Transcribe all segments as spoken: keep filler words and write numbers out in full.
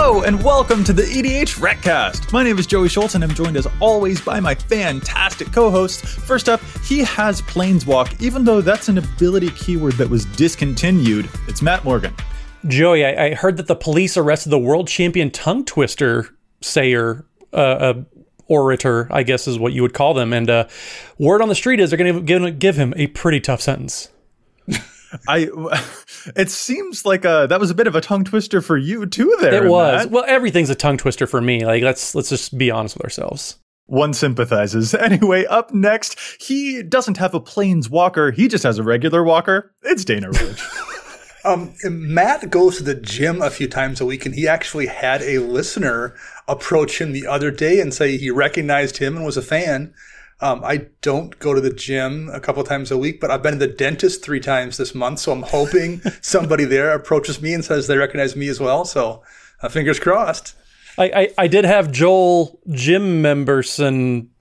Hello and welcome to the E D H Recast. My name is Joey Schultz and I'm joined as always by my fantastic co-hosts. First up, he has Planeswalk, even though that's an ability keyword that was discontinued. It's Matt Morgan. Joey, I, I heard that the police arrested the world champion tongue twister sayer, uh, uh, orator, I guess is what you would call them. And uh, word on the street is they're going to give him a pretty tough sentence. I. It seems like uh, that was a bit of a tongue twister for you too there. It was. Matt. Well, everything's a tongue twister for me. Like, let's let's just be honest with ourselves. One sympathizes. Anyway, up next, he doesn't have a planeswalker. He just has a regular walker. It's Dana Roach. um, Matt goes to the gym a few times a week, and he actually had a listener approach him the other day and say he recognized him and was a fan. Um, I don't go to the gym a couple times a week, but I've been to the dentist three times this month, so I'm hoping somebody there approaches me and says they recognize me as well. So uh, fingers crossed. I, I, I did have Joel Jim Memberson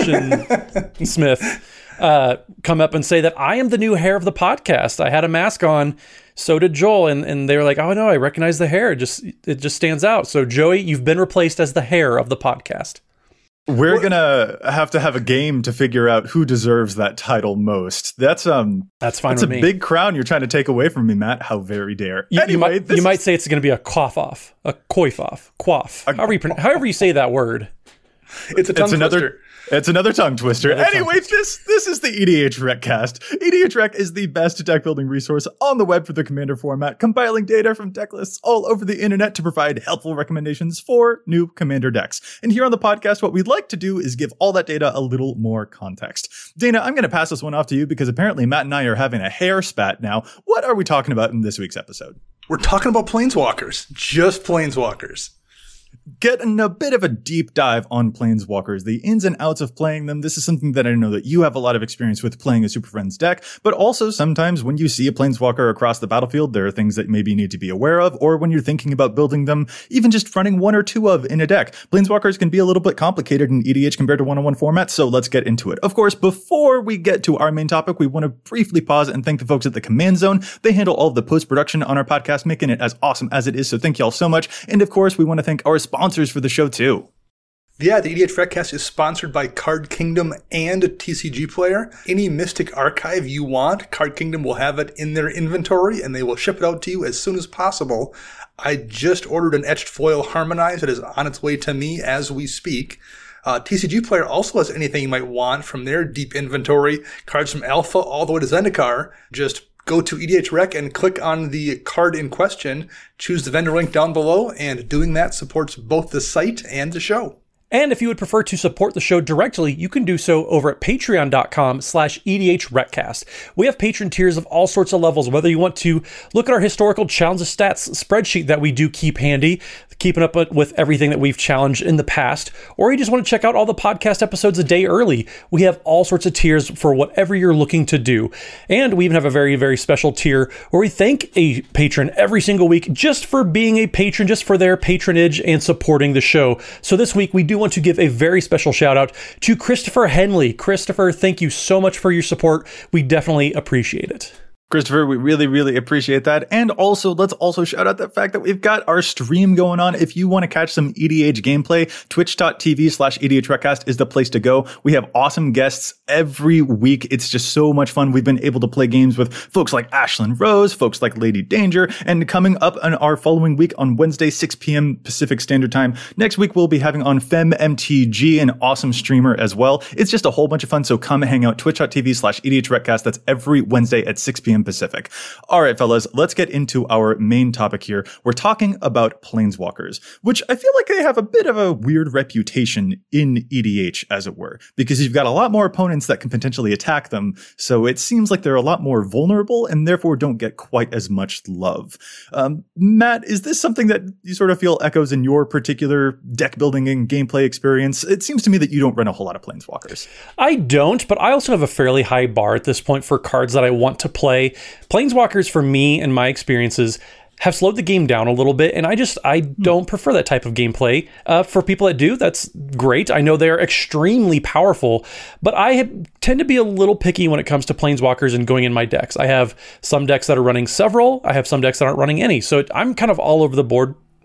Smith uh, come up and say that I am the new hair of the podcast. I had a mask on, so did Joel, and, and they were like, "Oh no, I recognize the hair. It just it just stands out." So Joey, you've been replaced as the hair of the podcast. We're what? gonna have to have a game to figure out who deserves that title most. That's um, that's fine. That's with a me. big crown you're trying to take away from me, Matt. How very dare! You, anyway, you might you is... might say it's going to be a cough off, a coif off, quaff. A, however, you, however you say that word. It's a tongue it's another, twister. It's another tongue twister. Another anyway, tongue twister. this this is the E D H Recast. E D H Rec is the best deck building resource on the web for the Commander format, compiling data from deck lists all over the internet to provide helpful recommendations for new Commander decks. And here on the podcast, what we'd like to do is give all that data a little more context. Dana, I'm going to pass this one off to you because apparently Matt and I are having a hair spat now. What are we talking about in this week's episode? We're talking about Planeswalkers. Just Planeswalkers. Getting a bit of a deep dive on Planeswalkers, the ins and outs of playing them. This is something that I know that you have a lot of experience with playing a Super Friends deck, but also sometimes when you see a Planeswalker across the battlefield, there are things that maybe you need to be aware of, or when you're thinking about building them, even just running one or two of in a deck. Planeswalkers can be a little bit complicated in E D H compared to one-on-one formats, so let's get into it. Of course, before we get to our main topic, we want to briefly pause and thank the folks at the Command Zone. They handle all of the post-production on our podcast, making it as awesome as it is, so thank y'all so much. And of course, we want to thank our sponsors for the show too. Yeah, the E D H Recast is sponsored by Card Kingdom and T C G Player. Any Mystic Archive you want, Card Kingdom will have it in their inventory and they will ship it out to you as soon as possible. I just ordered an etched foil Harmonize that is on its way to me as we speak. Uh, T C G Player also has anything you might want from their deep inventory, cards from Alpha all the way to Zendikar. Just go to E D H Rec and click on the card in question, choose the vendor link down below, and doing that supports both the site and the show. And if you would prefer to support the show directly, you can do so over at patreon.com slash EDHRecast. We have patron tiers of all sorts of levels, whether you want to look at our historical challenge of stats spreadsheet that we do keep handy, keeping up with everything that we've challenged in the past, or you just want to check out all the podcast episodes a day early. We have all sorts of tiers for whatever you're looking to do. And we even have a very, very special tier where we thank a patron every single week just for being a patron, just for their patronage and supporting the show. So this week, we do want to give a very special shout out to Christopher Henley. Christopher, thank you so much for your support. We definitely appreciate it. Christopher, we really, really appreciate that. And also, let's also shout out the fact that we've got our stream going on. If you want to catch some E D H gameplay, twitch.tv slash EDHRecast is the place to go. We have awesome guests every week. It's just so much fun. We've been able to play games with folks like Ashlyn Rose, folks like Lady Danger, and coming up on our following week on Wednesday, six p.m. Pacific Standard Time. Next week, we'll be having on FemMTG, an awesome streamer as well. It's just a whole bunch of fun, so come hang out. Twitch.tv slash EDHRecast. That's every Wednesday at six p.m. Pacific. All right, fellas, let's get into our main topic here. We're talking about Planeswalkers, which I feel like they have a bit of a weird reputation in E D H, as it were, because you've got a lot more opponents that can potentially attack them. So it seems like they're a lot more vulnerable and therefore don't get quite as much love. Um, Matt, is this something that you sort of feel echoes in your particular deck building and gameplay experience? It seems to me that you don't run a whole lot of Planeswalkers. I don't, but I also have a fairly high bar at this point for cards that I want to play. Planeswalkers, for me and my experiences, have slowed the game down a little bit, and I just, I don't prefer that type of gameplay. Uh, for people that do, that's great. I know they're extremely powerful, but I have, tend to be a little picky when it comes to Planeswalkers and going in my decks. I have some decks that are running several, I have some decks that aren't running any, so it, I'm kind of all over the board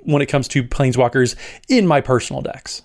when it comes to planeswalkers in my personal decks.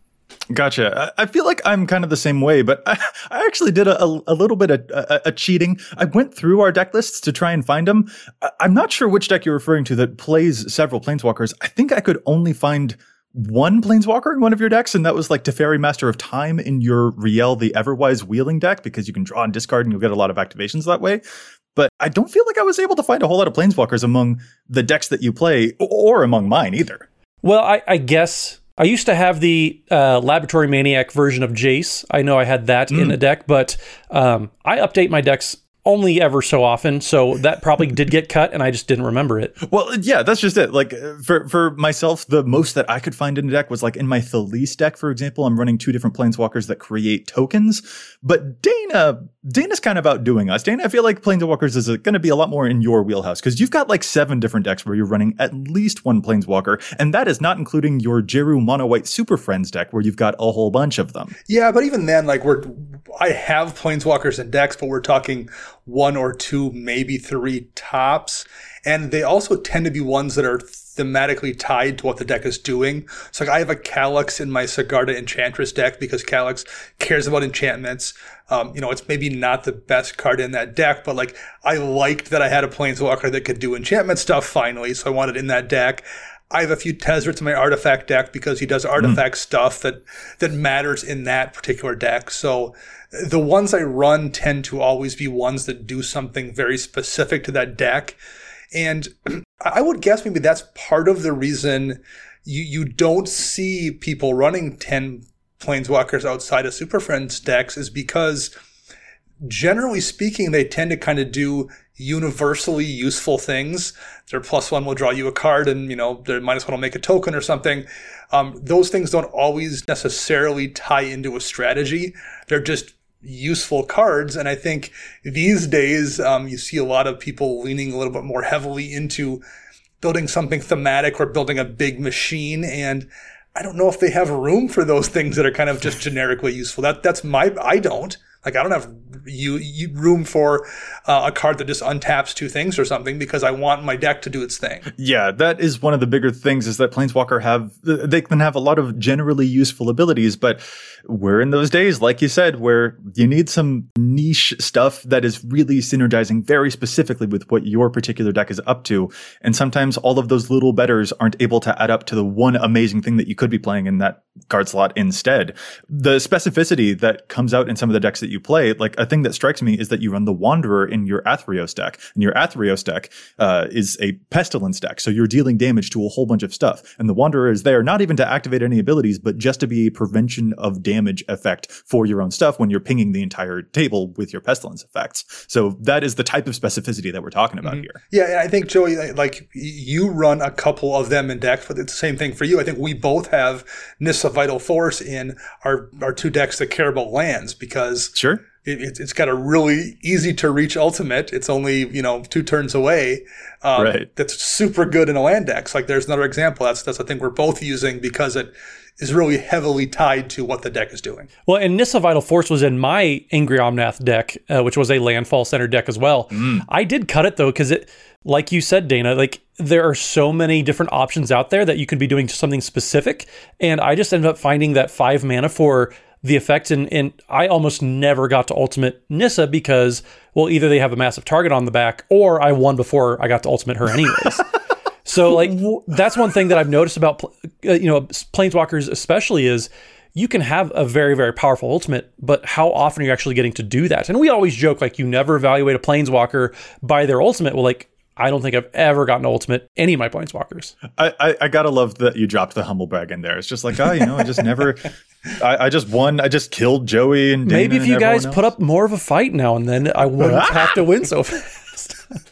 Gotcha. I feel like I'm kind of the same way, but I, I actually did a, a, a little bit of a, a cheating. I went through our deck lists to try and find them. I'm not sure which deck you're referring to that plays several planeswalkers. I think I could only find one planeswalker in one of your decks, and that was like Teferi, Master of Time, in your Riel the Everwise Wheeling deck, because you can draw and discard and you'll get a lot of activations that way. But I don't feel like I was able to find a whole lot of planeswalkers among the decks that you play, or among mine either. Well, I, I guess I used to have the uh, Laboratory Maniac version of Jace. I know I had that mm. in a deck, but um, I update my decks only ever so often, so that probably did get cut, and I just didn't remember it. Well, yeah, that's just it. Like, for for myself, the most that I could find in a deck was like in my Thalisse deck, for example. I'm running two different planeswalkers that create tokens, but Dana, Dana's kind of outdoing us. Dana, I feel like planeswalkers is going to be a lot more in your wheelhouse, because you've got like seven different decks where you're running at least one planeswalker, and that is not including your Jeru Mono White Super Friends deck, where you've got a whole bunch of them. Yeah, but even then, like, we're I have planeswalkers in decks, but we're talking one or two, maybe three tops. And they also tend to be ones that are thematically tied to what the deck is doing. So like, I have a Calyx in my Sigarda Enchantress deck because Calyx cares about enchantments. Um, you know, it's maybe not the best card in that deck, but like, I liked that I had a planeswalker that could do enchantment stuff finally. So I wanted it in that deck. I have a few Tezzerets in my artifact deck because he does artifact mm. stuff that, that matters in that particular deck. So the ones I run tend to always be ones that do something very specific to that deck. And I would guess maybe that's part of the reason you, you don't see people running ten planeswalkers outside of Super Friends decks, is because generally speaking, they tend to kind of do universally useful things. Their plus one will draw you a card, and, you know, their minus one will make a token or something. Um, those things don't always necessarily tie into a strategy. They're just useful cards. And I think these days, um, you see a lot of people leaning a little bit more heavily into building something thematic or building a big machine. And I don't know if they have room for those things that are kind of just generically useful. That that's my, I don't. Like, I don't have you, you room for uh, a card that just untaps two things or something, because I want my deck to do its thing. Yeah, that is one of the bigger things, is that Planeswalker have, they can have a lot of generally useful abilities, but we're in those days, like you said, where you need some niche stuff that is really synergizing very specifically with what your particular deck is up to. And sometimes all of those little betters aren't able to add up to the one amazing thing that you could be playing in that card slot instead. The specificity that comes out in some of the decks that you play, like, a thing that strikes me is that you run the Wanderer in your Athreos deck, and your Athreos deck uh, is a Pestilence deck, so you're dealing damage to a whole bunch of stuff, and the Wanderer is there not even to activate any abilities, but just to be a prevention of damage effect for your own stuff when you're pinging the entire table with your Pestilence effects. So that is the type of specificity that we're talking about mm-hmm. here. Yeah, and I think, Joey, like, you run a couple of them in decks, but it's the same thing for you. I think we both have Nissa Vital Force in our, our two decks that care about lands, because Sure. It, it's got a really easy to reach ultimate. It's only, you know, two turns away. Um, right. That's super good in a land deck. Like, there's another example. That's that's a thing we're both using because it is really heavily tied to what the deck is doing. Well, and Nissa Vital Force was in my Angry Omnath deck, uh, which was a landfall center deck as well. Mm. I did cut it though, because it, like you said, Dana, like, there are so many different options out there that you could be doing something specific. And I just ended up finding that five mana for the effect, and, and I almost never got to ultimate Nissa because, well, either they have a massive target on the back, or I won before I got to ultimate her anyways. So, like, that's one thing that I've noticed about, uh, you know, Planeswalkers especially, is you can have a very, very powerful ultimate, but how often are you actually getting to do that? And we always joke, like, you never evaluate a Planeswalker by their ultimate. Well, like, I don't think I've ever gotten ultimate any of my Planeswalkers. I, I, I gotta love that you dropped the humble brag in there. It's just like, oh, you know, I just never, I, I just won. I just killed Joey and Dana. Maybe if you guys else. put up more of a fight now and then, I wouldn't have to win so fast.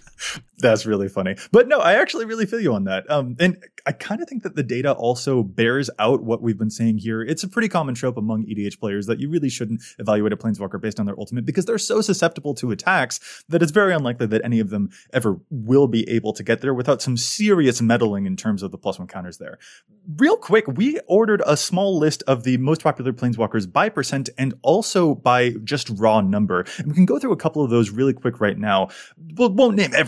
That's really funny. But no, I actually really feel you on that. Um, and I kind of think that the data also bears out what we've been saying here. It's a pretty common trope among E D H players that you really shouldn't evaluate a Planeswalker based on their ultimate, because they're so susceptible to attacks that it's very unlikely that any of them ever will be able to get there without some serious meddling in terms of the plus one counters there. Real quick, we ordered a small list of the most popular Planeswalkers by percent and also by just raw number. And we can go through a couple of those really quick right now. We'll, won't name every single one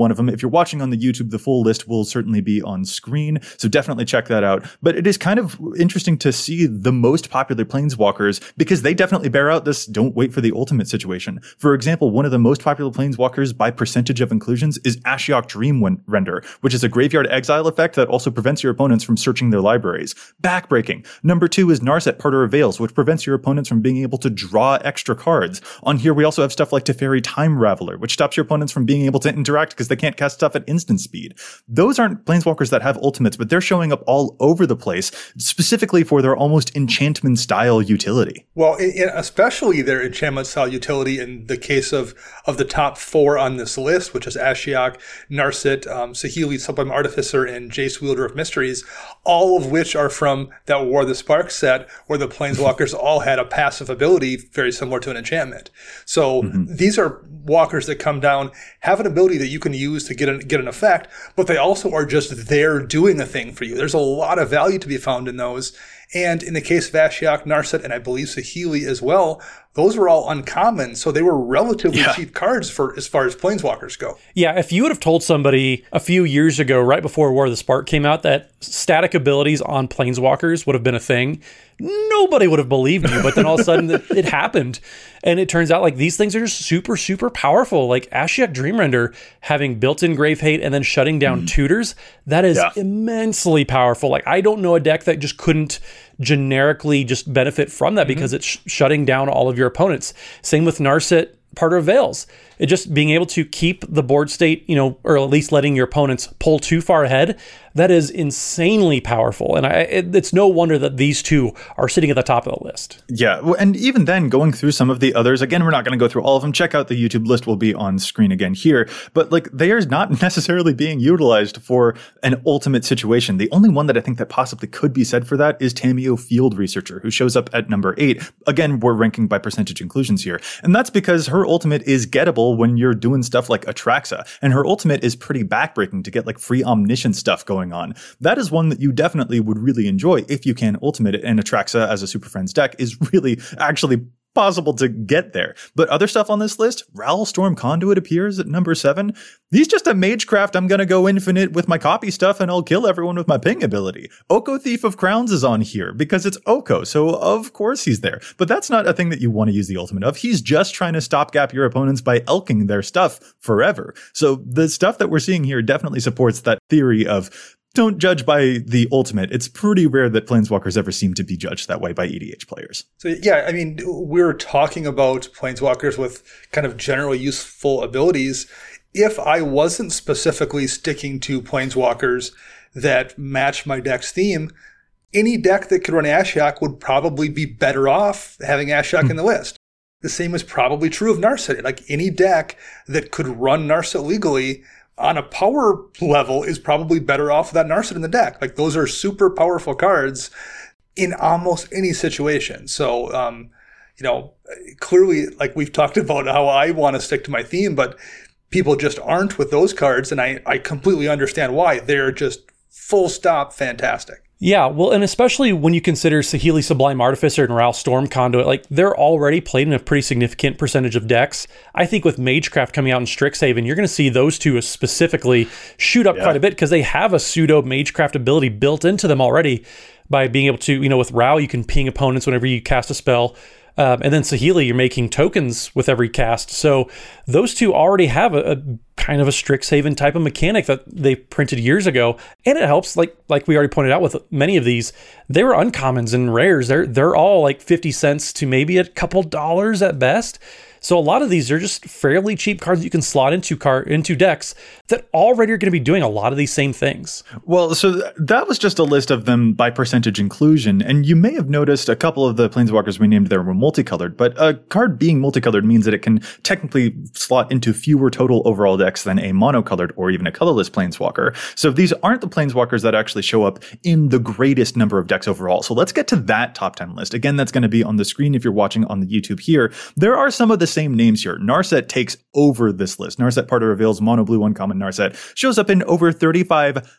one of them. If you're watching on the YouTube, the full list will certainly be on screen, so definitely check that out. But it is kind of interesting to see the most popular planeswalkers because they definitely bear out this don't wait for the ultimate situation. For example, one of the most popular planeswalkers by percentage of inclusions is Ashiok Dream Render, which is a graveyard exile effect that also prevents your opponents from searching their libraries. Backbreaking. Number two is Narset, Parter of Veils, which prevents your opponents from being able to draw extra cards. On here, we also have stuff like Teferi Time Raveler, which stops your opponents from being able to interact because they can't cast stuff at instant speed. Those aren't planeswalkers that have ultimates, but they're showing up all over the place, specifically for their almost enchantment-style utility. Well, it, it, especially their enchantment-style utility in the case of, of the top four on this list, which is Ashiok, Narset, um, Saheeli, Sublime Artificer, and Jace, Wielder of Mysteries, all of which are from that War of the Spark set, where the planeswalkers all had a passive ability very similar to an enchantment. So mm-hmm. these are walkers that come down, have an ability that you can use to get an, get an effect, but they also are just there doing a thing for you. There's a lot of value to be found in those. And in the case of Ashiok, Narset, and I believe Saheeli as well, those were all uncommon, so they were relatively yeah. cheap cards for as far as planeswalkers go. Yeah, if you would have told somebody a few years ago, right before War of the Spark came out, that static abilities on planeswalkers would have been a thing, nobody would have believed you. But then all of a sudden it, it happened. And it turns out like these things are just super, super powerful. Like Ashiok Dreamrender having built-in Grave Hate and then shutting down mm. tutors, that is yeah. immensely powerful. Like I don't know a deck that just couldn't generically just benefit from that mm-hmm. because it's sh- shutting down all of your opponents. Same with Narset, Parter of Veils. It just being able to keep the board state, you know, or at least letting your opponents pull too far ahead, that is insanely powerful. And I, it, it's no wonder that these two are sitting at the top of the list. Yeah, and even then, going through some of the others, again, we're not going to go through all of them. Check out the YouTube list, will be on screen again here. But like, they are not necessarily being utilized for an ultimate situation. The only one that I think that possibly could be said for that is Tamiyo Field Researcher, who shows up at number eight. Again, we're ranking by percentage inclusions here. And that's because her ultimate is gettable when you're doing stuff like Atraxa, and her ultimate is pretty backbreaking to get like free omniscient stuff going on. That is one that you definitely would really enjoy if you can ultimate it, and Atraxa as a Super Friends deck is really actually possible to get there. But other stuff on this list, Raoul Storm Conduit appears at number seven. He's just a Magecraft. I'm going to go infinite with my copy stuff and I'll kill everyone with my ping ability. Oko Thief of Crowns is on here because it's Oko, so of course he's there. But that's not a thing that you want to use the ultimate of. He's just trying to stopgap your opponents by elking their stuff forever. So the stuff that we're seeing here definitely supports that theory of don't judge by the ultimate. It's pretty rare that Planeswalkers ever seem to be judged that way by E D H players. So yeah, I mean, we're talking about Planeswalkers with kind of generally useful abilities. If I wasn't specifically sticking to Planeswalkers that match my deck's theme, any deck that could run Ashiok would probably be better off having Ashiok mm. in the list. The same is probably true of Narset. Like any deck that could run Narset legally on a power level is probably better off with that Narset in the deck. Like those are super powerful cards in almost any situation. So, um, you know, clearly, like we've talked about how I want to stick to my theme, but people just aren't with those cards. And I, I completely understand why. They're just full stop fantastic. Yeah, well, and especially when you consider Saheeli Sublime Artificer and Raoul Storm Conduit, like they're already played in a pretty significant percentage of decks. I think with Magecraft coming out in Strixhaven, you're going to see those two specifically shoot up yeah. quite a bit because they have a pseudo Magecraft ability built into them already by being able to, you know, with Raoul, you can ping opponents whenever you cast a spell. Um, and then Saheeli, you're making tokens with every cast. So those two already have a, a kind of a Strixhaven type of mechanic that they printed years ago. And it helps, like like we already pointed out with many of these, they were uncommons and rares. They're, they're all like fifty cents to maybe a couple dollars at best. So a lot of these are just fairly cheap cards you can slot into car into decks that already are going to be doing a lot of these same things. Well, so th- that was just a list of them by percentage inclusion. And you may have noticed a couple of the Planeswalkers we named there were multicolored, but a card being multicolored means that it can technically slot into fewer total overall decks than a monocolored or even a colorless Planeswalker. So these aren't the Planeswalkers that actually show up in the greatest number of decks overall. So let's get to that top ten list. Again, that's going to be on the screen if you're watching on the YouTube here. There are some of the same names here. Narset takes over this list. Narset, Parter of Veils, mono blue uncommon Narset shows up in over thirty-five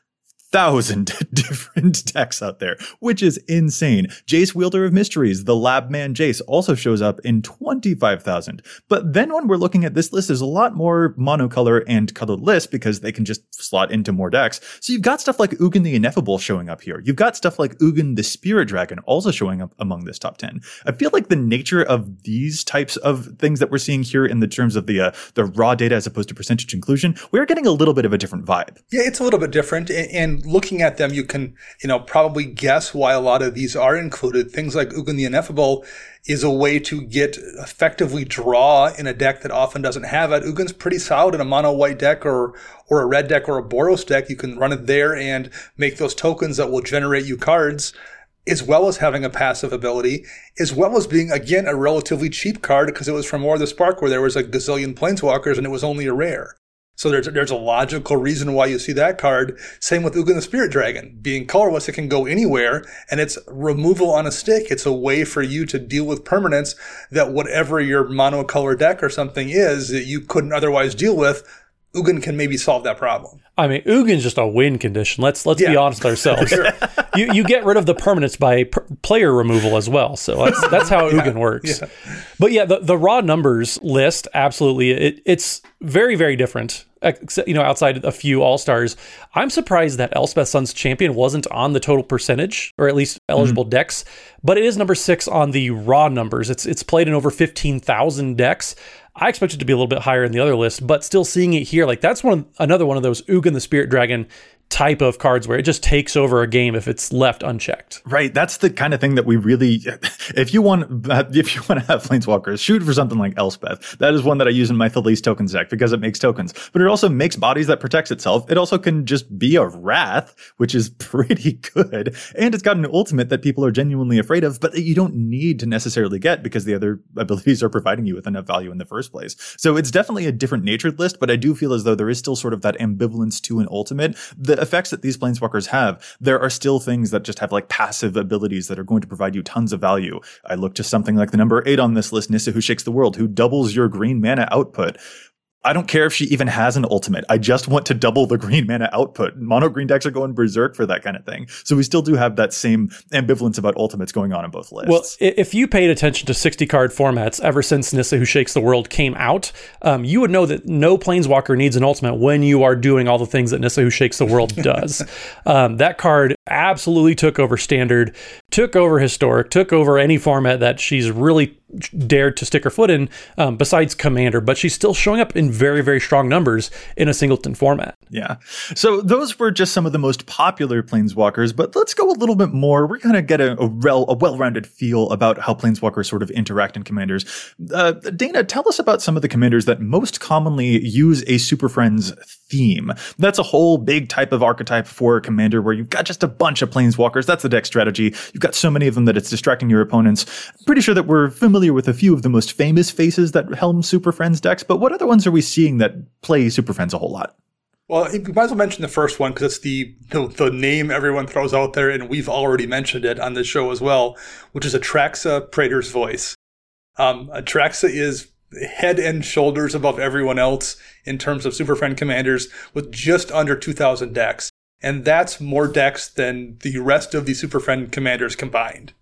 thousand different decks out there, which is insane. Jace, Wielder of Mysteries, the Labman Jace, also shows up in twenty-five thousand. But then when we're looking at this list, there's a lot more monocolor and colored lists because they can just slot into more decks. So you've got stuff like Ugin the Ineffable showing up here. You've got stuff like Ugin the Spirit Dragon also showing up among this top ten. I feel like the nature of these types of things that we're seeing here in the terms of the uh, the raw data as opposed to percentage inclusion, we're getting a little bit of a different vibe. Yeah, it's a little bit different. And looking at them, you can, you know, probably guess why a lot of these are included. Things like Ugin the Ineffable is a way to get effectively draw in a deck that often doesn't have it. Ugin's pretty solid in a mono white deck or or a red deck or a Boros deck. You can run it there and make those tokens that will generate you cards, as well as having a passive ability, as well as being, again, a relatively cheap card because it was from War of the Spark where there was a gazillion Planeswalkers and it was only a rare. So there's there's a logical reason why you see that card. Same with Ugin the Spirit Dragon. Being colorless, it can go anywhere, and it's removal on a stick. It's a way for you to deal with permanents that whatever your monocolor deck or something is that you couldn't otherwise deal with, Ugin can maybe solve that problem. I mean, Ugin's just a win condition. Let's let's yeah. be honest with ourselves. Sure. you you get rid of the permanents by per- player removal as well. So that's that's how yeah. Ugin works. Yeah. But yeah, the, the raw numbers list, absolutely, it, it's very very different. Except, you know, outside a few all-stars. I'm surprised that Elspeth Sun's Champion wasn't on the total percentage, or at least eligible mm-hmm. decks, but it is number six on the raw numbers. It's it's played in over fifteen thousand decks. I expect it to be a little bit higher in the other list, but still seeing it here, like that's one another one of those Ugin the Spirit Dragon type of cards where it just takes over a game if it's left unchecked. Right. That's the kind of thing that we really, if you want, if you want to have Planeswalkers, shoot for something like Elspeth. That is one that I use in my Thalisse tokens deck because it makes tokens, but it also makes bodies that protects itself. It also can just be a Wrath, which is pretty good. And it's got an ultimate that people are genuinely afraid of, but that you don't need to necessarily get because the other abilities are providing you with enough value in the first place. So it's definitely a different natured list, but I do feel as though there is still sort of that ambivalence to an ultimate. The effects that these Planeswalkers have, there are still things that just have like passive abilities that are going to provide you tons of value. I look to something like the number eight on this list, Nissa Who Shakes the World, who doubles your green mana output. I don't care if she even has an ultimate. I just want to double the green mana output. Mono green decks are going berserk for that kind of thing. So we still do have that same ambivalence about ultimates going on in both lists. Well, if you paid attention to sixty card formats ever since Nissa Who Shakes the World came out, um, you would know that no Planeswalker needs an ultimate when you are doing all the things that Nissa Who Shakes the World does. um, that card absolutely took over Standard, took over Historic, took over any format that she's really dared to stick her foot in, um, besides Commander, but she's still showing up in very, very strong numbers in a singleton format. Yeah. So those were just some of the most popular Planeswalkers, but let's go a little bit more. We're going to get a, a, rel, a well-rounded feel about how Planeswalkers sort of interact in Commanders. Uh, Dana, tell us about some of the Commanders that most commonly use a Super Friends theme. That's a whole big type of archetype for a Commander where you've got just a bunch of Planeswalkers. That's the deck strategy. You've got so many of them that it's distracting your opponents. I'm pretty sure that we're familiar with a few of the most famous faces that helm Super Friends decks, but what other ones are we seeing that play Super Friends a whole lot? Well, we might as well mention the first one because it's the, the the name everyone throws out there, and we've already mentioned it on this show as well, which is Atraxa, Praetor's Voice. Um, Atraxa is head and shoulders above everyone else in terms of Super Friend commanders with just under two thousand decks. And that's more decks than the rest of the Super Friend commanders combined.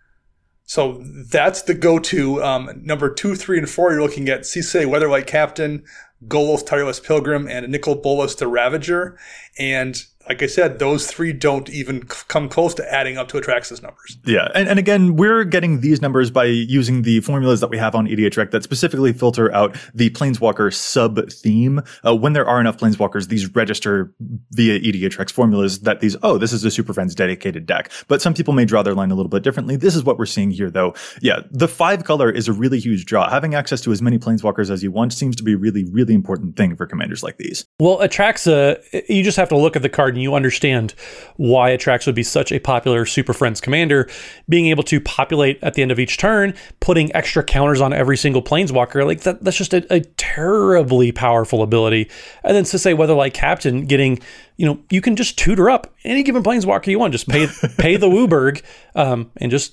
So that's the go-to. Um, number two, three, and four, you're looking at Cisse, Weatherlight Captain, Golos, Tireless Pilgrim, and Nicol Bolas, the Ravager. And like I said, those three don't even come close to adding up to Atraxa's numbers. Yeah. And, and again, we're getting these numbers by using the formulas that we have on E D H Rec that specifically filter out the Planeswalker sub-theme. Uh, when there are enough Planeswalkers, these register via E D H Rec's formulas that these, oh, this is a Super Friends dedicated deck. But some people may draw their line a little bit differently. This is what we're seeing here, though. Yeah, the five color is a really huge draw. Having access to as many Planeswalkers as you want seems to be a really, really important thing for commanders like these. Well, Atraxa, you just have to look at the card and you understand why Atraxa would be such a popular Super Friends commander. Being able to populate at the end of each turn, putting extra counters on every single Planeswalker, like that, that's just a, a terribly powerful ability. And then Cisse, Weatherlight Captain, getting, you know, you can just tutor up any given Planeswalker you want. Just pay pay the Wooburg um, and just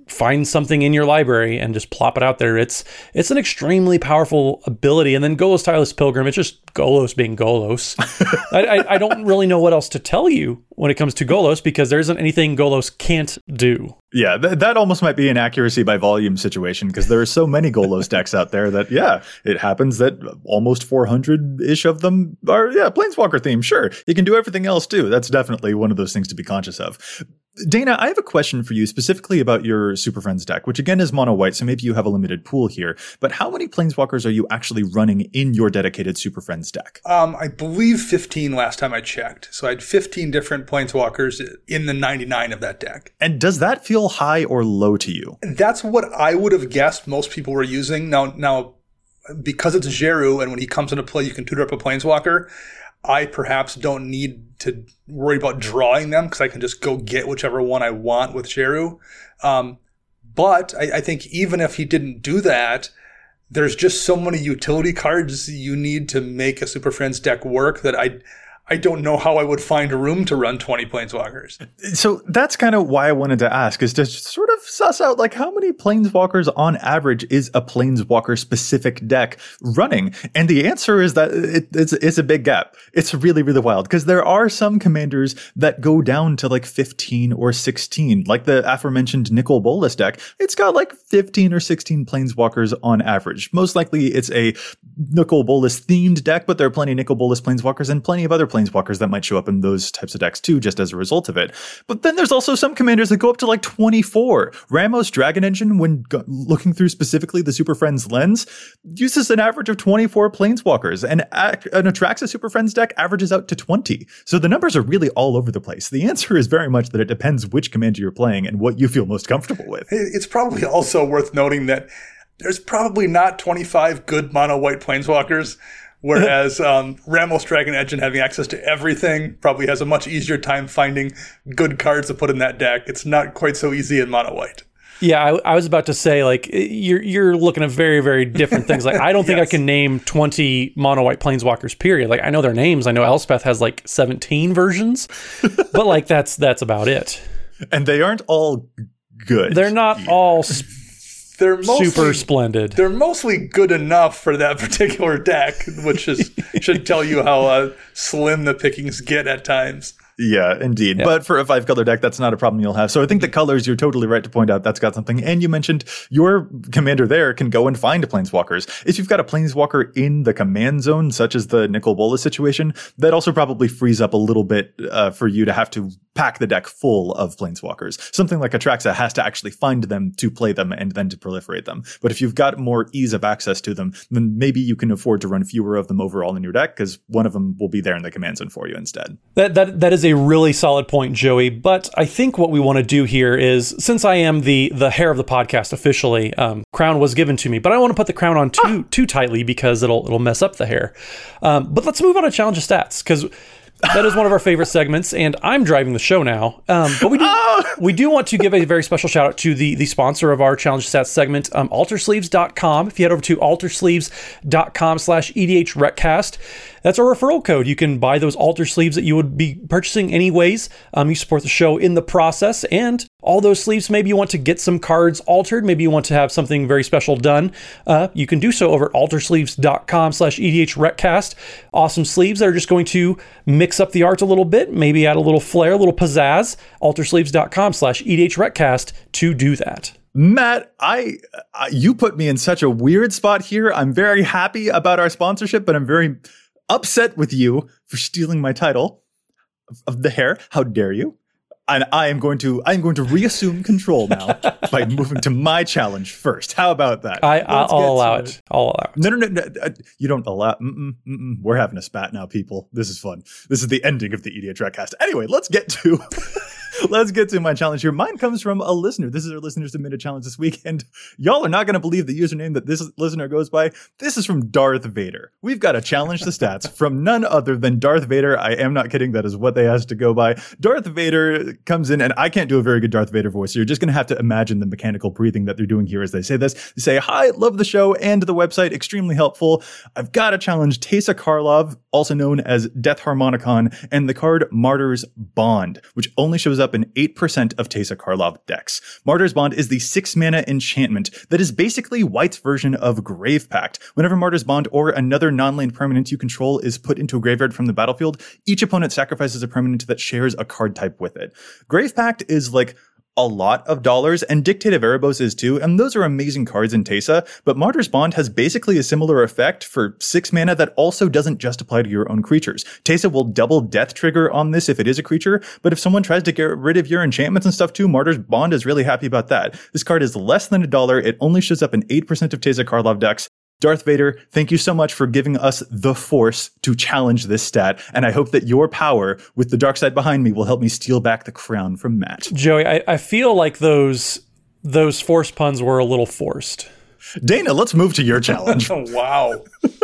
find something in your library and just plop it out there. It's it's an extremely powerful ability. And then Golos Tireless Pilgrim, it's just Golos being Golos. I, I, I don't really know what else to tell you when it comes to Golos, because there isn't anything Golos can't do. Yeah, th- that almost might be an accuracy by volume situation, because there are so many Golos decks out there that, yeah, it happens that almost four hundred-ish of them are, yeah, Planeswalker themed. Sure, you can do everything else too. That's definitely one of those things to be conscious of. Dana, I have a question for you specifically about your Super Friends deck, which again is mono white, so maybe you have a limited pool here. But how many Planeswalkers are you actually running in your dedicated Super Friends deck? Um, I believe fifteen last time I checked. So I had fifteen different Planeswalkers in the ninety-nine of that deck. And does that feel high or low to you? That's what I would have guessed most people were using. Now, now because it's Jeru, and when he comes into play, you can tutor up a Planeswalker, I perhaps don't need to worry about drawing them because I can just go get whichever one I want with Jeru. Um, but I, I think even if he didn't do that, there's just so many utility cards you need to make a Super Friends deck work that I I don't know how I would find a room to run twenty Planeswalkers. So that's kind of why I wanted to ask, is to sort of suss out, like, how many Planeswalkers on average is a Planeswalker specific deck running? And the answer is that it, it's, it's a big gap. It's really, really wild, because there are some commanders that go down to like fifteen or sixteen, like the aforementioned Nicol Bolas deck. It's got like fifteen or sixteen Planeswalkers on average. Most likely it's a Nicol Bolas themed deck, but there are plenty of Nicol Bolas Planeswalkers and plenty of other Planeswalkers Planeswalkers that might show up in those types of decks too, just as a result of it. But then there's also some commanders that go up to like twenty-four. Ramos Dragon Engine, when go- looking through specifically the Super Friends lens, uses an average of twenty-four Planeswalkers, and a- an Atraxa Super Friends deck averages out to twenty. So the numbers are really all over the place. The answer is very much that it depends which commander you're playing and what you feel most comfortable with. It's probably also worth noting that there's probably not twenty-five good mono white Planeswalkers. Whereas um, Ramos Dragon Engine, having access to everything, probably has a much easier time finding good cards to put in that deck. It's not quite so easy in mono white. Yeah, I, I was about to say, like, you're you're looking at very, very different things. Like, I don't think yes. I can name twenty mono white Planeswalkers, period. Like, I know their names. I know Elspeth has like seventeen versions, but like that's that's about it. And they aren't all good. They're not all sp- They're mostly, super splendid. They're mostly good enough for that particular deck, which is should tell you how uh, slim the pickings get at times. Yeah, indeed. Yeah. But for a five color deck, that's not a problem you'll have. So I think the colors, you're totally right to point out that's got something. And you mentioned your commander there can go and find Planeswalkers. If you've got a Planeswalker in the command zone, such as the Nicol Bolas situation, that also probably frees up a little bit uh, for you to have to pack the deck full of Planeswalkers. Something like Atraxa has to actually find them to play them and then to proliferate them. But if you've got more ease of access to them, then maybe you can afford to run fewer of them overall in your deck, because one of them will be there in the command zone for you instead. That that that is a really solid point, Joey. But I think what we want to do here is, since I am the the hair of the podcast officially, um, crown was given to me, but I don't want to put the crown on too ah. too tightly because it'll it'll mess up the hair. Um, but let's move on to Challenge of Stats, because that is one of our favorite segments, and I'm driving the show now. Um, but we do oh! we do want to give a very special shout out to the the sponsor of our Challenge Stats segment, um, alter sleeves dot com. If you head over to alter sleeves dot com slash E D H Recast, that's our referral code. You can buy those alter sleeves that you would be purchasing anyways. Um, you support the show in the process, and all those sleeves, maybe you want to get some cards altered, maybe you want to have something very special done, uh, you can do so over at alter sleeves dot com slash E D H Recast. Awesome sleeves that are just going to mix up the art a little bit, maybe add a little flair, a little pizzazz. alter sleeves dot com slash E D H Recast to do that. Matt, I, I you put me in such a weird spot here. I'm very happy about our sponsorship, but I'm very upset with you for stealing my title of, of the hair. How dare you? And I am going to I am going to reassume control now by moving to my challenge first. How about that? I, I'll allow it. it. I'll allow it. No, no, no, no. You don't allow. Mm-mm, mm-mm. We're having a spat now, people. This is fun. This is the ending of the E D H Recast. Anyway, let's get to let's get to my challenge here. Mine comes from a listener. This is our listener submitted challenge this week, and y'all are not going to believe the username that this listener goes by. This is from Darth Vader. We've got to challenge the stats from none other than Darth Vader. I am not kidding. That is what they asked to go by. Darth Vader comes in, and I can't do a very good Darth Vader voice, so you're just going to have to imagine the mechanical breathing that they're doing here as they say this. They say, "Hi, love the show and the website, extremely helpful. I've got to challenge Teysa Karlov, also known as Death Harmonicon, and the card Martyr's Bond, which only shows up up in eight percent of Teysa Karlov decks. Martyr's Bond is the six mana enchantment that is basically White's version of Grave Pact. Whenever Martyr's Bond or another non-land permanent you control is put into a graveyard from the battlefield, each opponent sacrifices a permanent that shares a card type with it. Grave Pact is like a lot of dollars, and Dictate of Erebos is too, and those are amazing cards in Teysa, but Martyr's Bond has basically a similar effect for six mana that also doesn't just apply to your own creatures. Teysa will double death trigger on this if it is a creature, but if someone tries to get rid of your enchantments and stuff too, Martyr's Bond is really happy about that. This card is less than a dollar, it only shows up in eight percent of Teysa Karlov decks. Darth Vader, thank you so much for giving us the Force to challenge this stat, and I hope that your power with the dark side behind me will help me steal back the crown from Matt. Joey, I, I feel like those those Force puns were a little forced. Dana, let's move to your challenge. Wow.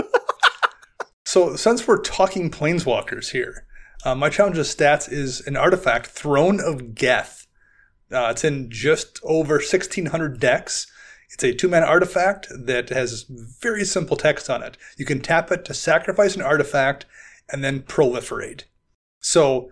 So since we're talking Planeswalkers here, uh, my challenge of stats is an artifact, Throne of Geth. Uh, it's in just over sixteen hundred decks. It's a two-mana artifact that has very simple text on it. You can tap it to sacrifice an artifact and then proliferate. So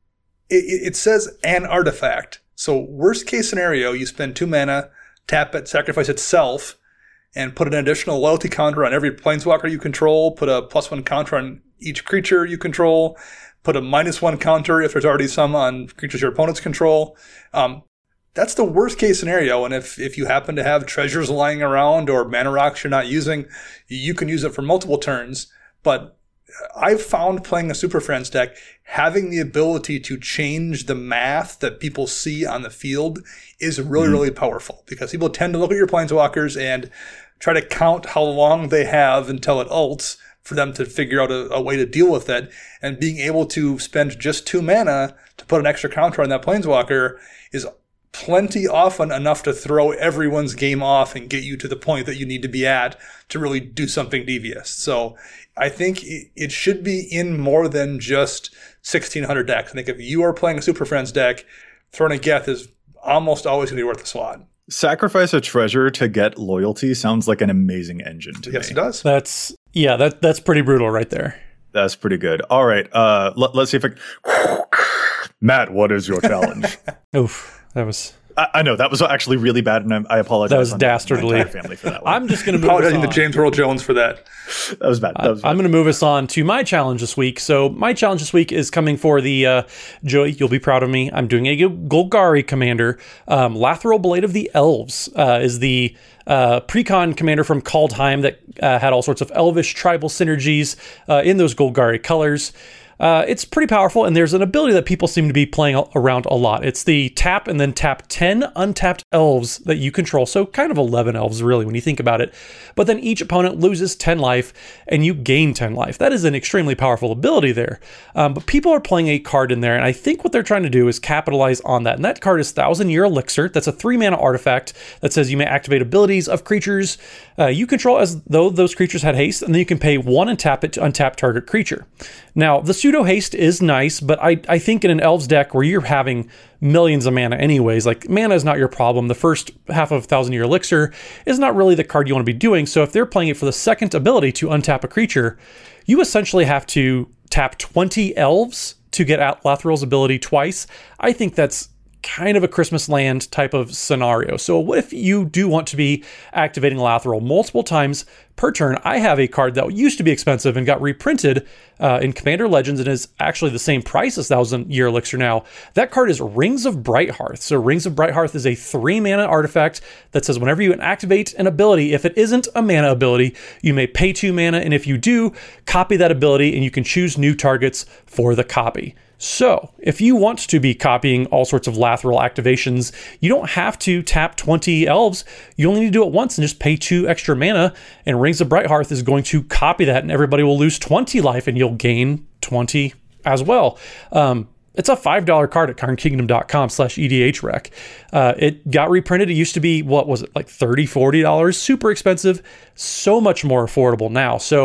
it, it says an artifact. So worst case scenario, you spend two mana, tap it, sacrifice itself, and put an additional loyalty counter on every planeswalker you control, put a plus one counter on each creature you control, put a minus one counter if there's already some on creatures your opponents control. Um, That's the worst case scenario, and if, if you happen to have treasures lying around or mana rocks you're not using, you can use it for multiple turns. But I've found playing a Super Friends deck, having the ability to change the math that people see on the field is really, mm-hmm. really powerful, because people tend to look at your planeswalkers and try to count how long they have until it ults for them to figure out a, a way to deal with it. And being able to spend just two mana to put an extra counter on that planeswalker is plenty often enough to throw everyone's game off and get you to the point that you need to be at to really do something devious. So I think it should be in more than just sixteen hundred decks. I think if you are playing a Super Friends deck, Throne of Geth is almost always going to be worth a slot. Sacrifice a treasure to get loyalty sounds like an amazing engine to yes, me. It does. That's, yeah, that that's pretty brutal right there. That's pretty good. All right, uh, let, let's see if I... Matt, what is your challenge? Oof. That was... I, I know, that was actually really bad, and I, I apologize. That was dastardly. My family for that one. I'm just going to move apologizing us to James Earl Jones for that. That was bad. That was bad. I'm going to move us on to my challenge this week. So my challenge this week is coming for the, uh, Joey, you'll be proud of me. I'm doing a Golgari commander. Um, Lathril Blade of the Elves uh, is the uh, precon commander from Kaldheim that uh, had all sorts of elvish tribal synergies uh, in those Golgari colors. Uh, it's pretty powerful, and there's an ability that people seem to be playing around a lot. It's the tap and then tap ten untapped elves that you control. So kind of eleven elves, really, when you think about it. But then each opponent loses ten life, and you gain ten life. That is an extremely powerful ability there. Um, but people are playing a card in there, and I think what they're trying to do is capitalize on that. And that card is Thousand Year Elixir. That's a three-mana artifact that says you may activate abilities of creatures uh, you control as though those creatures had haste, and then you can pay one and tap it to untap target creature. Now, the pseudo haste is nice, but I, I think in an Elves deck where you're having millions of mana anyways, like mana is not your problem. The first half of Thousand Year Elixir is not really the card you want to be doing. So if they're playing it for the second ability to untap a creature, you essentially have to tap twenty elves to get out Lathril's ability twice. I think that's kind of a Christmas Land type of scenario. So what if you do want to be activating Lathril multiple times per turn? I have a card that used to be expensive and got reprinted uh, in Commander Legends and is actually the same price as Thousand Year Elixir now. That card is Rings of Brighthearth. So Rings of Brighthearth is a three mana artifact that says whenever you activate an ability, if it isn't a mana ability, you may pay two mana, and if you do, copy that ability and you can choose new targets for the copy. So, if you want to be copying all sorts of Lathril activations, you don't have to tap twenty elves. You only need to do it once and just pay two extra mana, and Rings of Brighthearth is going to copy that, and everybody will lose twenty life, and you'll gain twenty as well. Um, it's a five dollar card at karnkingdom.com slash EDHREC. Uh, it got reprinted. It used to be, what was it, like thirty dollars, forty dollars? Super expensive. So much more affordable now. So,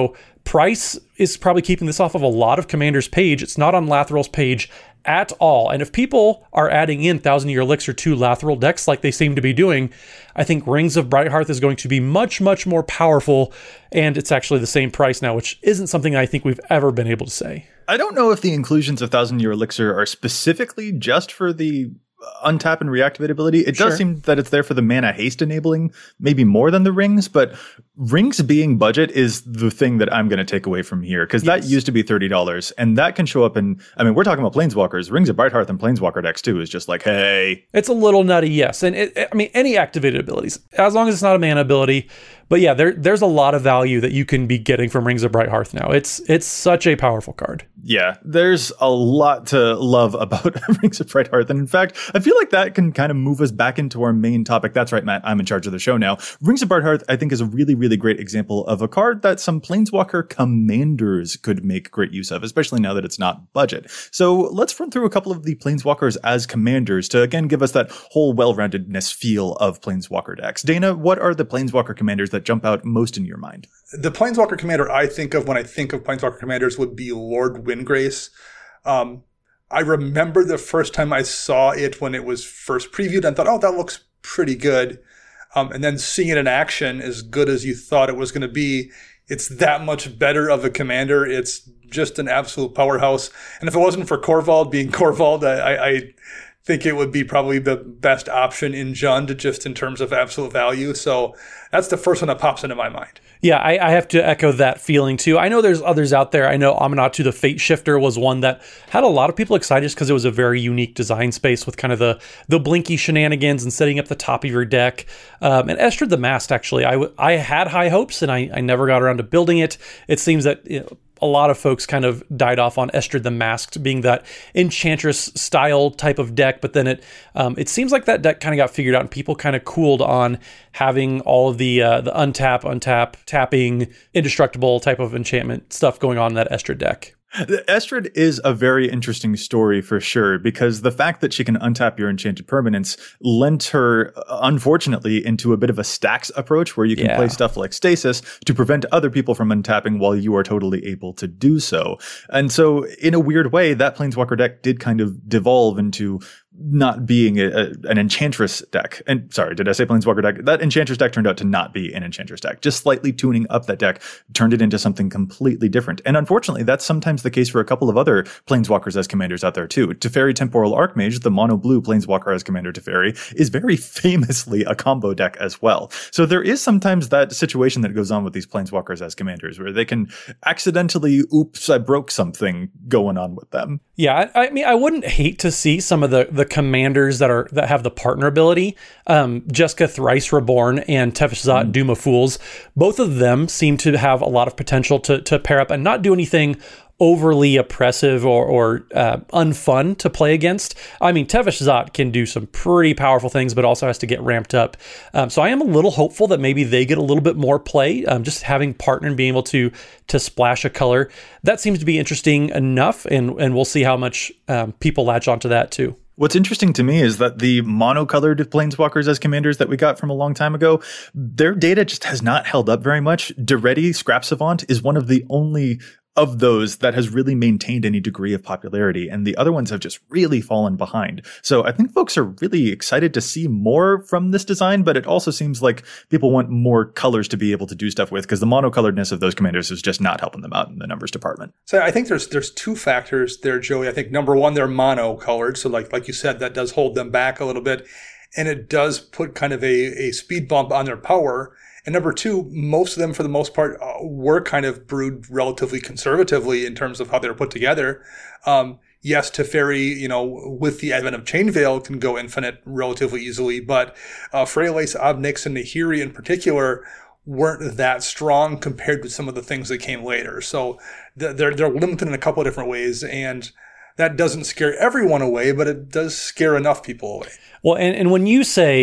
price is probably keeping this off of a lot of Commander's page. It's not on Lathrel's page at all. And if people are adding in Thousand Year Elixir to Lathrel decks like they seem to be doing, I think Rings of Brighthearth is going to be much, much more powerful. And it's actually the same price now, which isn't something I think we've ever been able to say. I don't know if the inclusions of Thousand Year Elixir are specifically just for the untap and reactivate ability. It Sure. does seem that it's there for the mana haste enabling, maybe more than the rings, but rings being budget is the thing that I'm going to take away from here, because Yes. that used to be thirty dollars, and that can show up in, I mean, we're talking about Planeswalkers. Rings of Brighthearth and Planeswalker decks too is just like, hey. It's a little nutty, yes. And it, I mean, any activated abilities, as long as it's not a mana ability. But yeah, there there's a lot of value that you can be getting from Rings of Brighthearth now. It's it's such a powerful card. Yeah, there's a lot to love about Rings of Brighthearth. And in fact, I feel like that can kind of move us back into our main topic. That's right, Matt. I'm in charge of the show now. Rings of Brighthearth, I think, is a really, really great example of a card that some Planeswalker commanders could make great use of, especially now that it's not budget. So let's run through a couple of the Planeswalkers as commanders to, again, give us that whole well-roundedness feel of Planeswalker decks. Dana, what are the Planeswalker commanders that jump out most in your mind? The Planeswalker commander I think of when I think of Planeswalker commanders would be Lord Windgrace. Um, I remember the first time I saw it when it was first previewed and thought, oh, that looks pretty good. Um, and then seeing it in action, as good as you thought it was going to be, it's that much better of a commander. It's just an absolute powerhouse. And if it wasn't for Korvald being Korvald, I, I think it would be probably the best option in Jund just in terms of absolute value. So that's the first one that pops into my mind. Yeah, I, I have to echo that feeling too. I know there's others out there. I know Aminatou the Fate Shifter was one that had a lot of people excited just because it was a very unique design space with kind of the the blinky shenanigans and setting up the top of your deck. Um, and Estrid the Masked, actually, I, w- I had high hopes and I, I never got around to building it. It seems that, you know, a lot of folks kind of died off on Estrid the Masked being that Enchantress style type of deck, but then it um, it seems like that deck kind of got figured out and people kind of cooled on having all of the uh, the untap, untap, tapping, indestructible type of enchantment stuff going on in that Estrid deck. Estrid is a very interesting story for sure, because the fact that she can untap your enchanted permanents lent her, unfortunately, into a bit of a stacks approach where you can Yeah. play stuff like Stasis to prevent other people from untapping while you are totally able to do so. And so, in a weird way, that Planeswalker deck did kind of devolve into not being a, a, an Enchantress deck. And sorry, did I say Planeswalker deck? That Enchantress deck turned out to not be an Enchantress deck. Just slightly tuning up that deck turned it into something completely different. And unfortunately, that's sometimes the case for a couple of other Planeswalkers as commanders out there too. Teferi Temporal Archmage, the mono blue Planeswalker as commander Teferi, is very famously a combo deck as well. So there is sometimes that situation that goes on with these Planeswalkers as commanders where they can accidentally, oops, I broke something going on with them. Yeah, I, I mean, I wouldn't hate to see some of the, the commanders that are that have the partner ability. Um, Jeska Thrice Reborn and Tevesh Zot, mm. Doom of Fools, both of them seem to have a lot of potential to to pair up and not do anything overly oppressive or, or uh, unfun to play against. I mean, Tevesh Zot can do some pretty powerful things, but also has to get ramped up. Um, so I am a little hopeful that maybe they get a little bit more play. Um, just having partner and being able to to splash a color, that seems to be interesting enough, and and we'll see how much um, people latch onto that too. What's interesting to me is that the monocolored Planeswalkers as commanders that we got from a long time ago, their data just has not held up very much. Daretti Scrap Savant is one of the only of those that has really maintained any degree of popularity, and the other ones have just really fallen behind. So I think folks are really excited to see more from this design, but it also seems like people want more colors to be able to do stuff with, because the monocoloredness of those commanders is just not helping them out in the numbers department. So I think there's there's two factors there, Joey. I think number one, they're monocolored, so like like you said, that does hold them back a little bit, and it does put kind of a, a speed bump on their power. And number two, most of them, for the most part, uh, were kind of brewed relatively conservatively in terms of how they were put together. Um, yes, Teferi, you know, with the advent of Chain Veil, can go infinite relatively easily, but uh, Freyalise, Obnix, and Nahiri in particular weren't that strong compared to some of the things that came later. So th- they're they're limited in a couple of different ways, and that doesn't scare everyone away, but it does scare enough people away. Well, and, and when you say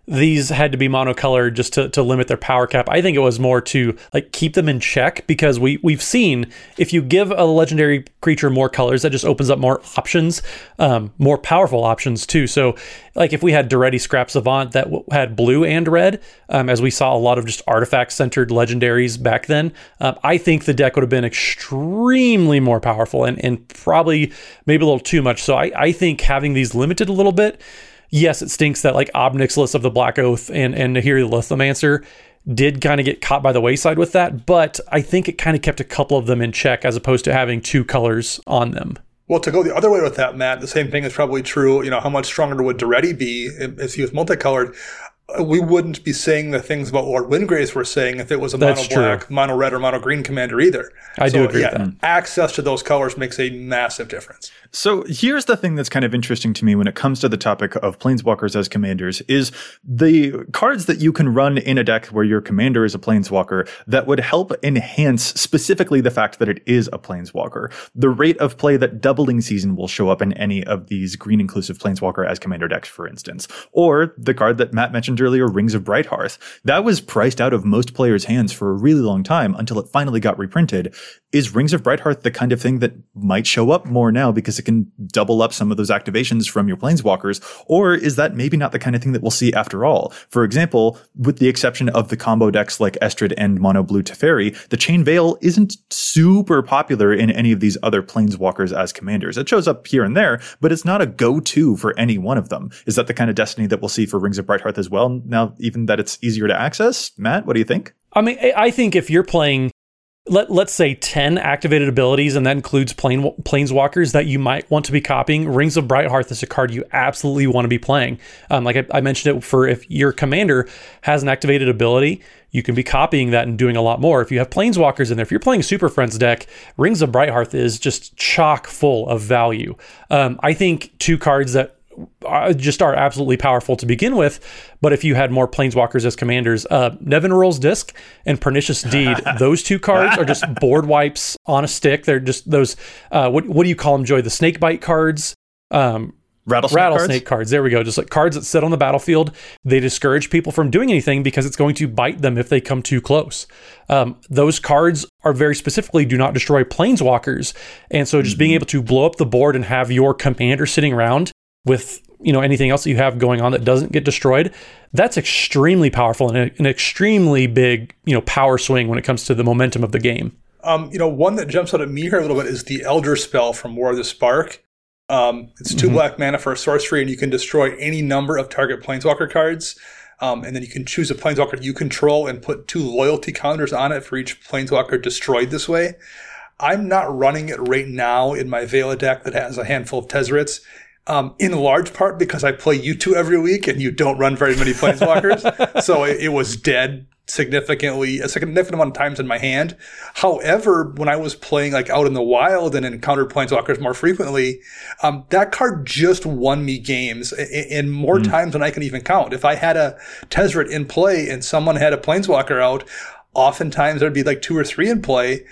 these had to be monocolored just to, to limit their power cap. I think it was more to like keep them in check, because we, we've seen if you give a legendary creature more colors, that just opens up more options, um, more powerful options too. So like if we had Daretti Scrap Savant that w- had blue and red, um, as we saw a lot of just artifact-centered legendaries back then, um, I think the deck would have been extremely more powerful and, and probably maybe a little too much. So I, I think having these limited a little bit, yes, it stinks that like Ob Nixilis of the Black Oath and, and Nahiri the Lithomancer did kind of get caught by the wayside with that, but I think it kind of kept a couple of them in check as opposed to having two colors on them. Well, to go the other way with that, Matt, the same thing is probably true. You know, how much stronger would Daretti be if he was multicolored? We wouldn't be saying the things about Lord Windgrace we're saying if it was a That's mono black, true. mono red, or mono green commander either. I so, do agree yeah, with that. Access to those colors makes a massive difference. So here's the thing that's kind of interesting to me when it comes to the topic of planeswalkers as commanders is the cards that you can run in a deck where your commander is a planeswalker that would help enhance specifically the fact that it is a planeswalker. The rate of play that Doubling Season will show up in any of these green inclusive planeswalker as commander decks, for instance. Or the card that Matt mentioned earlier, Rings of Brighthearth. That was priced out of most players' hands for a really long time until it finally got reprinted. Is Rings of Brighthearth the kind of thing that might show up more now because it can double up some of those activations from your planeswalkers? Or is that maybe not the kind of thing that we'll see after all? For example, with the exception of the combo decks like Estrid and Mono Blue Teferi, the Chain Veil isn't super popular in any of these other planeswalkers as commanders. It shows up here and there, but it's not a go-to for any one of them. Is that the kind of destiny that we'll see for Rings of Brighthearth as well, now even that it's easier to access? Matt, what do you think? I mean, I think if you're playing, let, let's say ten activated abilities, and that includes plane, planeswalkers that you might want to be copying, Rings of Brighthearth is a card you absolutely want to be playing. Um, like I, I mentioned it, for if your commander has an activated ability, you can be copying that and doing a lot more. If you have planeswalkers in there, if you're playing a Super Friends deck, Rings of Brighthearth is just chock full of value. Um, I think two cards that just are absolutely powerful to begin with, but if you had more planeswalkers as commanders, uh, Nevinyrral's Disc and Pernicious Deed, those two cards are just board wipes on a stick. They're just those, uh, what what do you call them, Joy? The Snakebite cards? Um, Rattlesnake, Rattlesnake cards? cards. There we go. Just like cards that sit on the battlefield. They discourage people from doing anything because it's going to bite them if they come too close. Um, those cards are very specifically do not destroy planeswalkers. And so just mm-hmm. being able to blow up the board and have your commander sitting around with, you know, anything else that you have going on that doesn't get destroyed, that's extremely powerful and an extremely big, you know, power swing when it comes to the momentum of the game. Um, you know, one that jumps out at me here a little bit is the Elder Spell from War of the Spark. Um, it's two mm-hmm. black mana for a sorcery, and you can destroy any number of target planeswalker cards. Um, and then you can choose a planeswalker you control and put two loyalty counters on it for each planeswalker destroyed this way. I'm not running it right now in my Vela deck that has a handful of Tezzerets. Um, in large part because I play you two every week and you don't run very many planeswalkers. So it, it was dead significantly, a significant amount of times in my hand. However, when I was playing like out in the wild and encountered planeswalkers more frequently, um, that card just won me games in more mm. times than I can even count. If I had a Tezzeret in play and someone had a planeswalker out, oftentimes there'd be like two or three in play.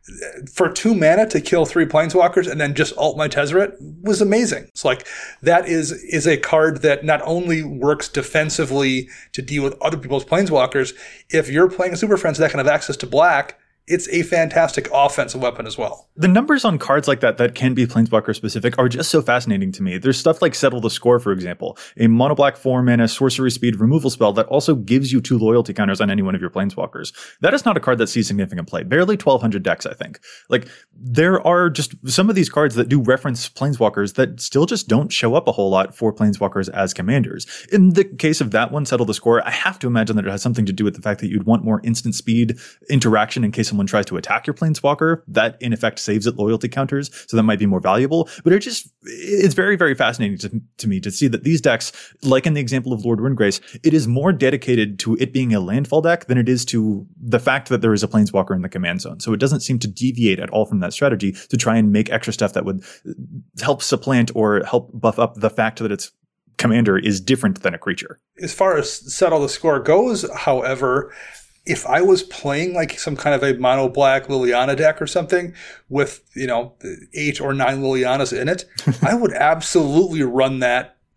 For two mana to kill three planeswalkers and then just ult my Tezzeret was amazing. It's like that is is a card that not only works defensively to deal with other people's planeswalkers. If you're playing a Super Friends deck and have access to black, it's a fantastic offensive weapon as well. The numbers on cards like that that can be planeswalker specific are just so fascinating to me. There's stuff like Settle the Score, for example, a mono black four mana sorcery speed removal spell that also gives you two loyalty counters on any one of your planeswalkers. That is not a card that sees significant play. Barely twelve hundred decks, I think. Like, there are just some of these cards that do reference planeswalkers that still just don't show up a whole lot for planeswalkers as commanders. In the case of that one, Settle the Score, I have to imagine that it has something to do with the fact that you'd want more instant speed interaction in case someone tries to attack your planeswalker. That in effect saves it loyalty counters, so that might be more valuable. But it just, it's very, very fascinating to, to me to see that these decks, like in the example of Lord Windgrace, it is more dedicated to it being a landfall deck than it is to the fact that there is a planeswalker in the command zone. So it doesn't seem to deviate at all from that strategy to try and make extra stuff that would help supplant or help buff up the fact that its commander is different than a creature. As far as Settle the Score goes, however, if I was playing like some kind of a mono black Liliana deck or something with, you know, eight or nine Lilianas in it, I would absolutely run that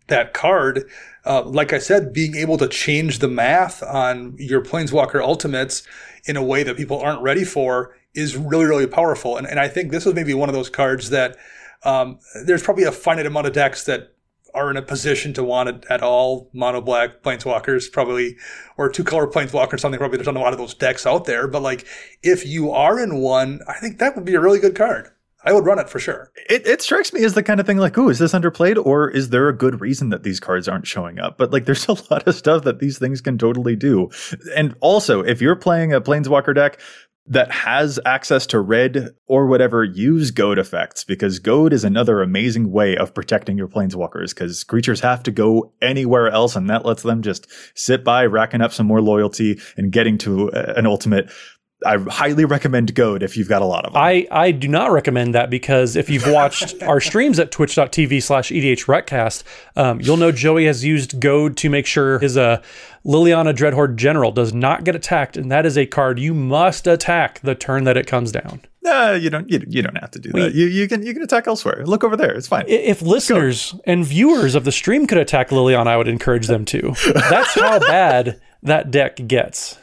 that card. Uh, like I said, being able to change the math on your Planeswalker Ultimates in a way that people aren't ready for is really, really powerful. And, and I think this is maybe one of those cards that um, there's probably a finite amount of decks that are in a position to want it at all. Mono black Planeswalkers probably, or two color Planeswalkers, something probably there's not a lot of those decks out there. But like, if you are in one, I think that would be a really good card. I would run it for sure. It, it strikes me as the kind of thing like, oh, is this underplayed, or is there a good reason that these cards aren't showing up? But like, there's a lot of stuff that these things can totally do. And also, if you're playing a Planeswalker deck that has access to red or whatever, use goad effects, because goad is another amazing way of protecting your Planeswalkers, because creatures have to go anywhere else, and that lets them just sit by, racking up some more loyalty and getting to an ultimate. I highly recommend goad if you've got a lot of them. I, I do not recommend that, because if you've watched our streams at twitch.tv slash EDHRecast, um, you'll know Joey has used goad to make sure his uh, Liliana Dreadhorde General does not get attacked, and that is a card you must attack the turn that it comes down. No, you don't. You, you don't have to do Wait, that. You you can you can attack elsewhere. Look over there. It's fine. If listeners and viewers of the stream could attack Liliana, I would encourage them to. That's how bad that deck gets.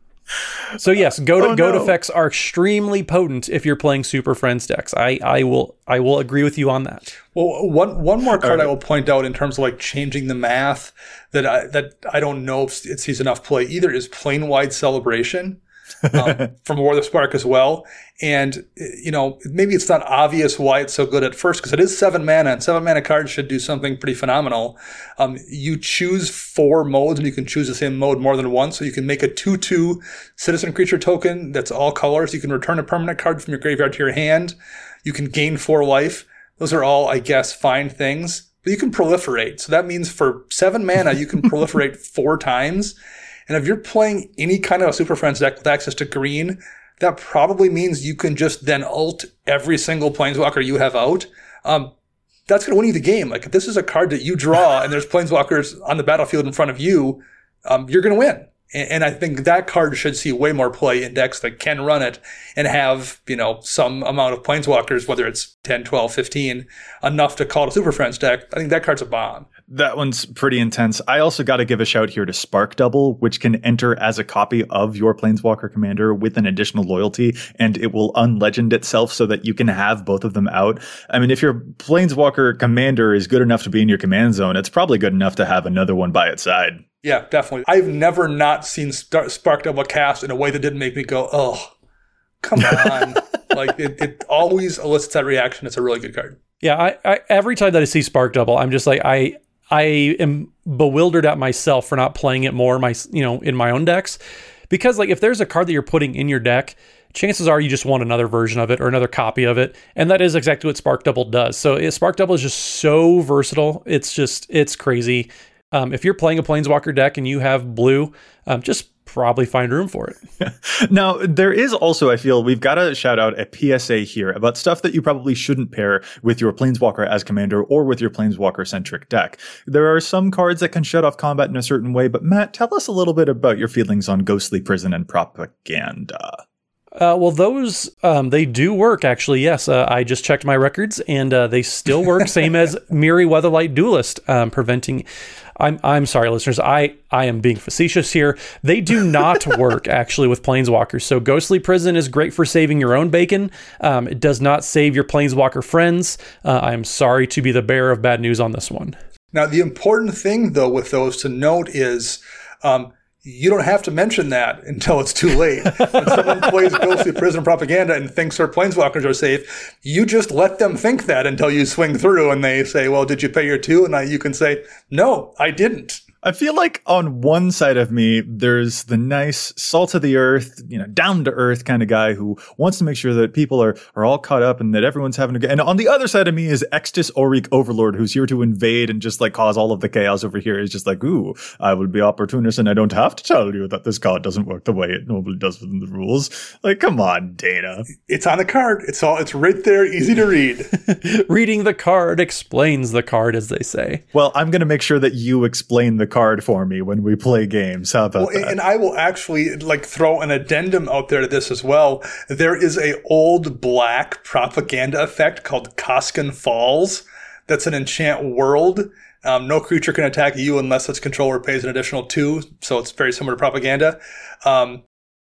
So yes, goad, oh, goad no. effects are extremely potent if you're playing Super Friends decks. I, I will I will agree with you on that. Well, one one more card right. I will point out in terms of like changing the math that I that I don't know if it sees enough play either is Plane-Wide Celebration. um, from War of the Spark as well. And, you know, maybe it's not obvious why it's so good at first, because it is seven mana, and seven mana cards should do something pretty phenomenal. Um, you choose four modes, and you can choose the same mode more than once. So you can make a two two citizen creature token that's all colors. You can return a permanent card from your graveyard to your hand. You can gain four life. Those are all, I guess, fine things. But you can proliferate. So that means for seven mana, you can proliferate four times. And if you're playing any kind of a Super Friends deck with access to green, that probably means you can just then ult every single Planeswalker you have out. Um, that's going to win you the game. Like, if this is a card that you draw and there's Planeswalkers on the battlefield in front of you, um, you're going to win. And, and I think that card should see way more play in decks that can run it and have, you know, some amount of Planeswalkers, whether it's ten, twelve, fifteen, enough to call it a Super Friends deck. I think that card's a bomb. That one's pretty intense. I also got to give a shout here to Spark Double, which can enter as a copy of your Planeswalker commander with an additional loyalty, and it will unlegend itself so that you can have both of them out. I mean, if your Planeswalker commander is good enough to be in your command zone, it's probably good enough to have another one by its side. Yeah, definitely. I've never not seen Spark Double cast in a way that didn't make me go, oh, come on. Like, it, it always elicits that reaction. It's a really good card. Yeah, I, I every time that I see Spark Double, I'm just like, I... I am bewildered at myself for not playing it more, my you know, in my own decks, because like if there's a card that you're putting in your deck, chances are you just want another version of it or another copy of it, and that is exactly what Spark Double does. So it, Spark Double is just so versatile. It's just it's crazy. Um, if you're playing a Planeswalker deck and you have blue, um, just probably find room for it. Now, there is also, I feel, we've got to shout out a P S A here about stuff that you probably shouldn't pair with your Planeswalker as commander or with your Planeswalker-centric deck. There are some cards that can shut off combat in a certain way, but Matt, tell us a little bit about your feelings on Ghostly Prison and Propaganda. Uh, well, those, um, they do work, actually, yes. Uh, I just checked my records, and uh, they still work, same as Mirri Weatherlight Duelist, um, preventing... I'm I'm sorry, listeners. I, I am being facetious here. They do not work, actually, with Planeswalkers. So Ghostly Prison is great for saving your own bacon. Um, it does not save your Planeswalker friends. Uh, I am sorry to be the bearer of bad news on this one. Now, the important thing, though, with those to note is... Um, you don't have to mention that until it's too late. When someone plays Ghostly Prison Propaganda and thinks their Planeswalkers are safe, you just let them think that until you swing through and they say, well, did you pay your two? And you can say, no, I didn't. I feel like on one side of me, there's the nice salt of the earth, you know, down to earth kind of guy who wants to make sure that people are, are all caught up and that everyone's having a good. And on the other side of me is Extus Auric Overlord, who's here to invade and just like cause all of the chaos over here. Is just like, ooh, I will be opportunist and I don't have to tell you that this card doesn't work the way it normally does within the rules. Like, come on, Dana. It's on the card. It's all, it's right there, easy to read. Reading the card explains the card, as they say. Well, I'm going to make sure that you explain the card for me when we play games. How about well, that? And I will actually like throw an addendum out there to this as well. There is a old black propaganda effect called Koskin Falls. That's an enchant world. Um, no creature can attack you unless its controller pays an additional two. So it's very similar to Propaganda. Um,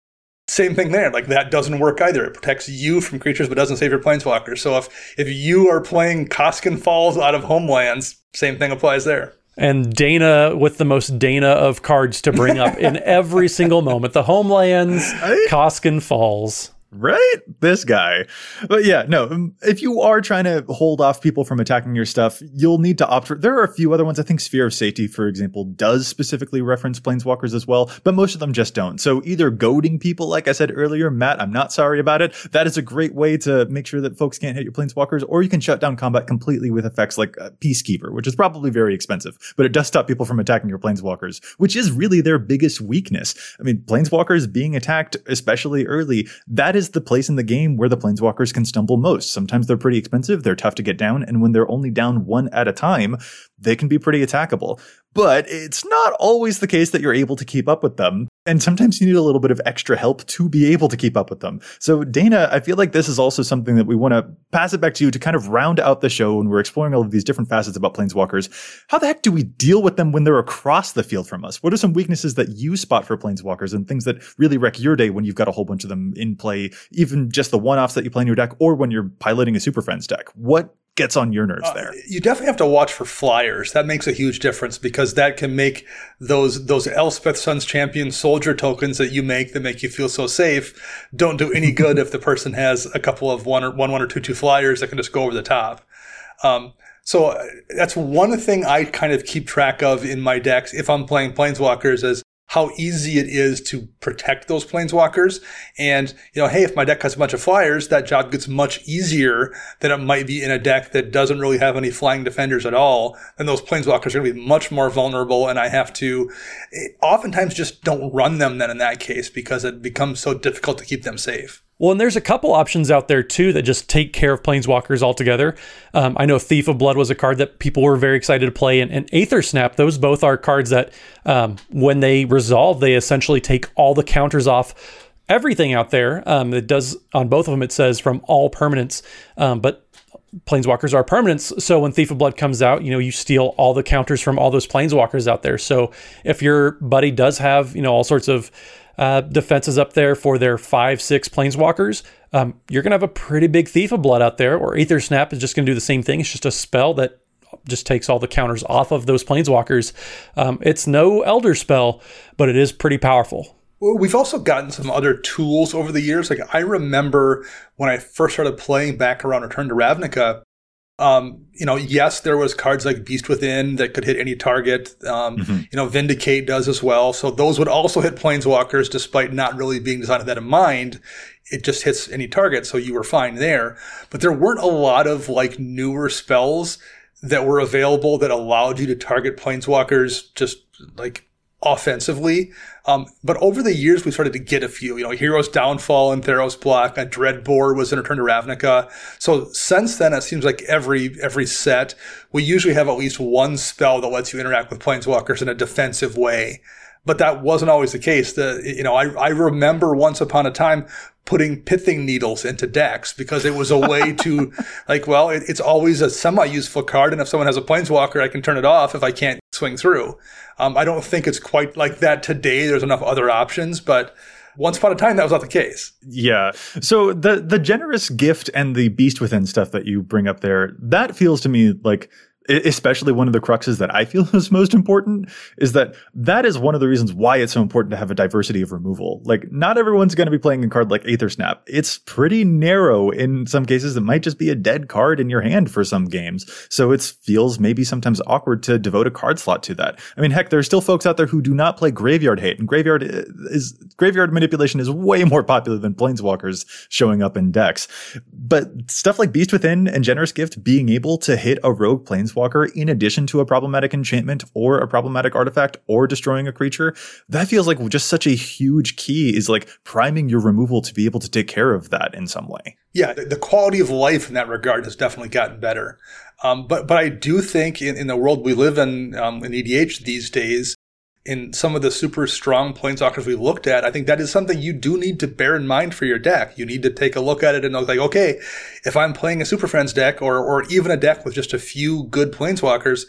same thing there. Like that doesn't work either. It protects you from creatures but doesn't save your planeswalkers. So if, if you are playing Koskin Falls out of Homelands, same thing applies there. And Dana with the most Dana of cards to bring up in every single moment. The Homelands, Koskin Falls. Right? This guy. But yeah, no, if you are trying to hold off people from attacking your stuff, you'll need to opt for, there are a few other ones. I think Sphere of Safety, for example, does specifically reference planeswalkers as well, but most of them just don't. So either goading people, like I said earlier, Matt, I'm not sorry about it. That is a great way to make sure that folks can't hit your planeswalkers, or you can shut down combat completely with effects like uh, Peacekeeper, which is probably very expensive, but it does stop people from attacking your planeswalkers, which is really their biggest weakness. I mean, planeswalkers being attacked, especially early, that is the place in the game where the planeswalkers can stumble most. Sometimes they're pretty expensive, they're tough to get down, and when they're only down one at a time, they can be pretty attackable. But it's not always the case that you're able to keep up with them. And sometimes you need a little bit of extra help to be able to keep up with them. So Dana, I feel like this is also something that we want to pass it back to you to kind of round out the show when we're exploring all of these different facets about planeswalkers. How the heck do we deal with them when they're across the field from us? What are some weaknesses that you spot for planeswalkers and things that really wreck your day when you've got a whole bunch of them in play, even just the one-offs that you play in your deck or when you're piloting a Super Friends deck? What gets on your nerves there? Uh, you definitely have to watch for flyers. That makes a huge difference because that can make those those Elspeth Sun's Champion soldier tokens that you make that make you feel so safe don't do any good if the person has a couple of one or one one or two two flyers that can just go over the top. Um, so that's one thing I kind of keep track of in my decks if I'm playing Planeswalkers is how easy it is to protect those planeswalkers. And, you know, hey, if my deck has a bunch of flyers, that job gets much easier than it might be in a deck that doesn't really have any flying defenders at all. And those planeswalkers are going to be much more vulnerable. And I have to oftentimes just don't run them then in that case because it becomes so difficult to keep them safe. Well, and there's a couple options out there, too, that just take care of planeswalkers altogether. Um, I know Thief of Blood was a card that people were very excited to play, and, and Aether Snap, those both are cards that, um, when they resolve, they essentially take all the counters off everything out there. Um, it does, on both of them, it says from all permanents, um, but planeswalkers are permanents. So when Thief of Blood comes out, you know, you steal all the counters from all those planeswalkers out there. So if your buddy does have, you know, all sorts of Uh, defenses up there for their five, six planeswalkers, um, you're going to have a pretty big Thief of Blood out there, or Aether Snap is just going to do the same thing. It's just a spell that just takes all the counters off of those planeswalkers. Um, it's no Elder spell, but it is pretty powerful. Well, we've also gotten some other tools over the years. Like I remember when I first started playing back around Return to Ravnica, Um, you know, yes, there was cards like Beast Within that could hit any target. Um, mm-hmm. You know, Vindicate does as well. So those would also hit planeswalkers despite not really being designed with that in mind. It just hits any target, so you were fine there. But there weren't a lot of like newer spells that were available that allowed you to target planeswalkers just like offensively. Um, but over the years, we started to get a few, you know, Hero's Downfall and Theros Block, a Dreadbore was in Return to Ravnica. So since then, it seems like every, every set, we usually have at least one spell that lets you interact with planeswalkers in a defensive way. But that wasn't always the case. The, you know, I, I remember once upon a time putting Pithing Needles into decks because it was a way to like, well, it, it's always a semi-useful card. And if someone has a planeswalker, I can turn it off if I can't swing through. Um, I don't think it's quite like that today. There's enough other options, but once upon a time, that was not the case. Yeah. So the, the generous gift and the Beast Within stuff that you bring up there, that feels to me like, especially one of the cruxes that I feel is most important is that that is one of the reasons why it's so important to have a diversity of removal. Like not everyone's going to be playing a card like Aether Snap. It's pretty narrow in some cases. It might just be a dead card in your hand for some games. So it feels maybe sometimes awkward to devote a card slot to that. I mean, heck, there are still folks out there who do not play Graveyard Hate, and Graveyard is Graveyard Manipulation is way more popular than Planeswalkers showing up in decks. But stuff like Beast Within and Generous Gift being able to hit a rogue Planeswalker in addition to a problematic enchantment or a problematic artifact or destroying a creature, that feels like just such a huge key is like priming your removal to be able to take care of that in some way. Yeah, the quality of life in that regard has definitely gotten better. Um, but but I do think in, in the world we live in, um, in E D H these days, in some of the super strong planeswalkers we looked at, I think that is something you do need to bear in mind for your deck. You need to take a look at it and look like, okay, if I'm playing a Super Friends deck or or even a deck with just a few good planeswalkers,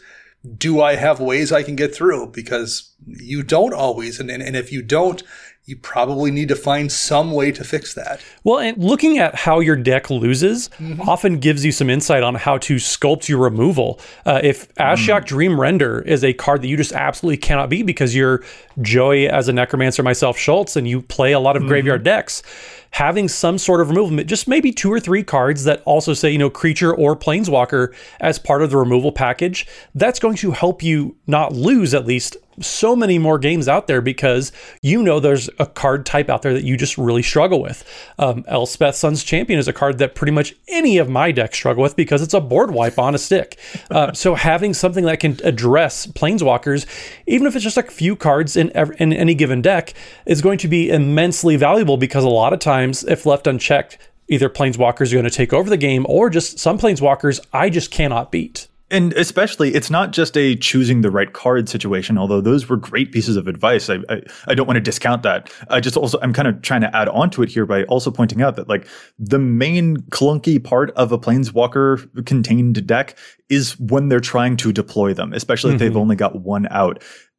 do I have ways I can get through? Because you don't always. And, and, and if you don't, you probably need to find some way to fix that. Well, and looking at how your deck loses mm-hmm. often gives you some insight on how to sculpt your removal. Uh, if Ashiok mm. Dream Render is a card that you just absolutely cannot beat because you're Joey as a Necromancer, myself, Schultz, and you play a lot of mm-hmm. graveyard decks, having some sort of removal, just maybe two or three cards that also say, you know, creature or planeswalker as part of the removal package, that's going to help you not lose at least so many more games out there because you know there's a card type out there that you just really struggle with. Um, Elspeth Sun's Champion is a card that pretty much any of my decks struggle with because it's a board wipe on a stick. Uh, so having something that can address planeswalkers, even if it's just a few cards in, every, in any given deck, is going to be immensely valuable because a lot of times, if left unchecked, either planeswalkers are going to take over the game or just some planeswalkers I just cannot beat. And especially, it's not just a choosing the right card situation, although those were great pieces of advice. I, I, I don't want to discount that. I just also, I'm kind of trying to add on to it here by also pointing out that like the main clunky part of a Planeswalker contained deck is when they're trying to deploy them, especially mm-hmm. if they've only got one out.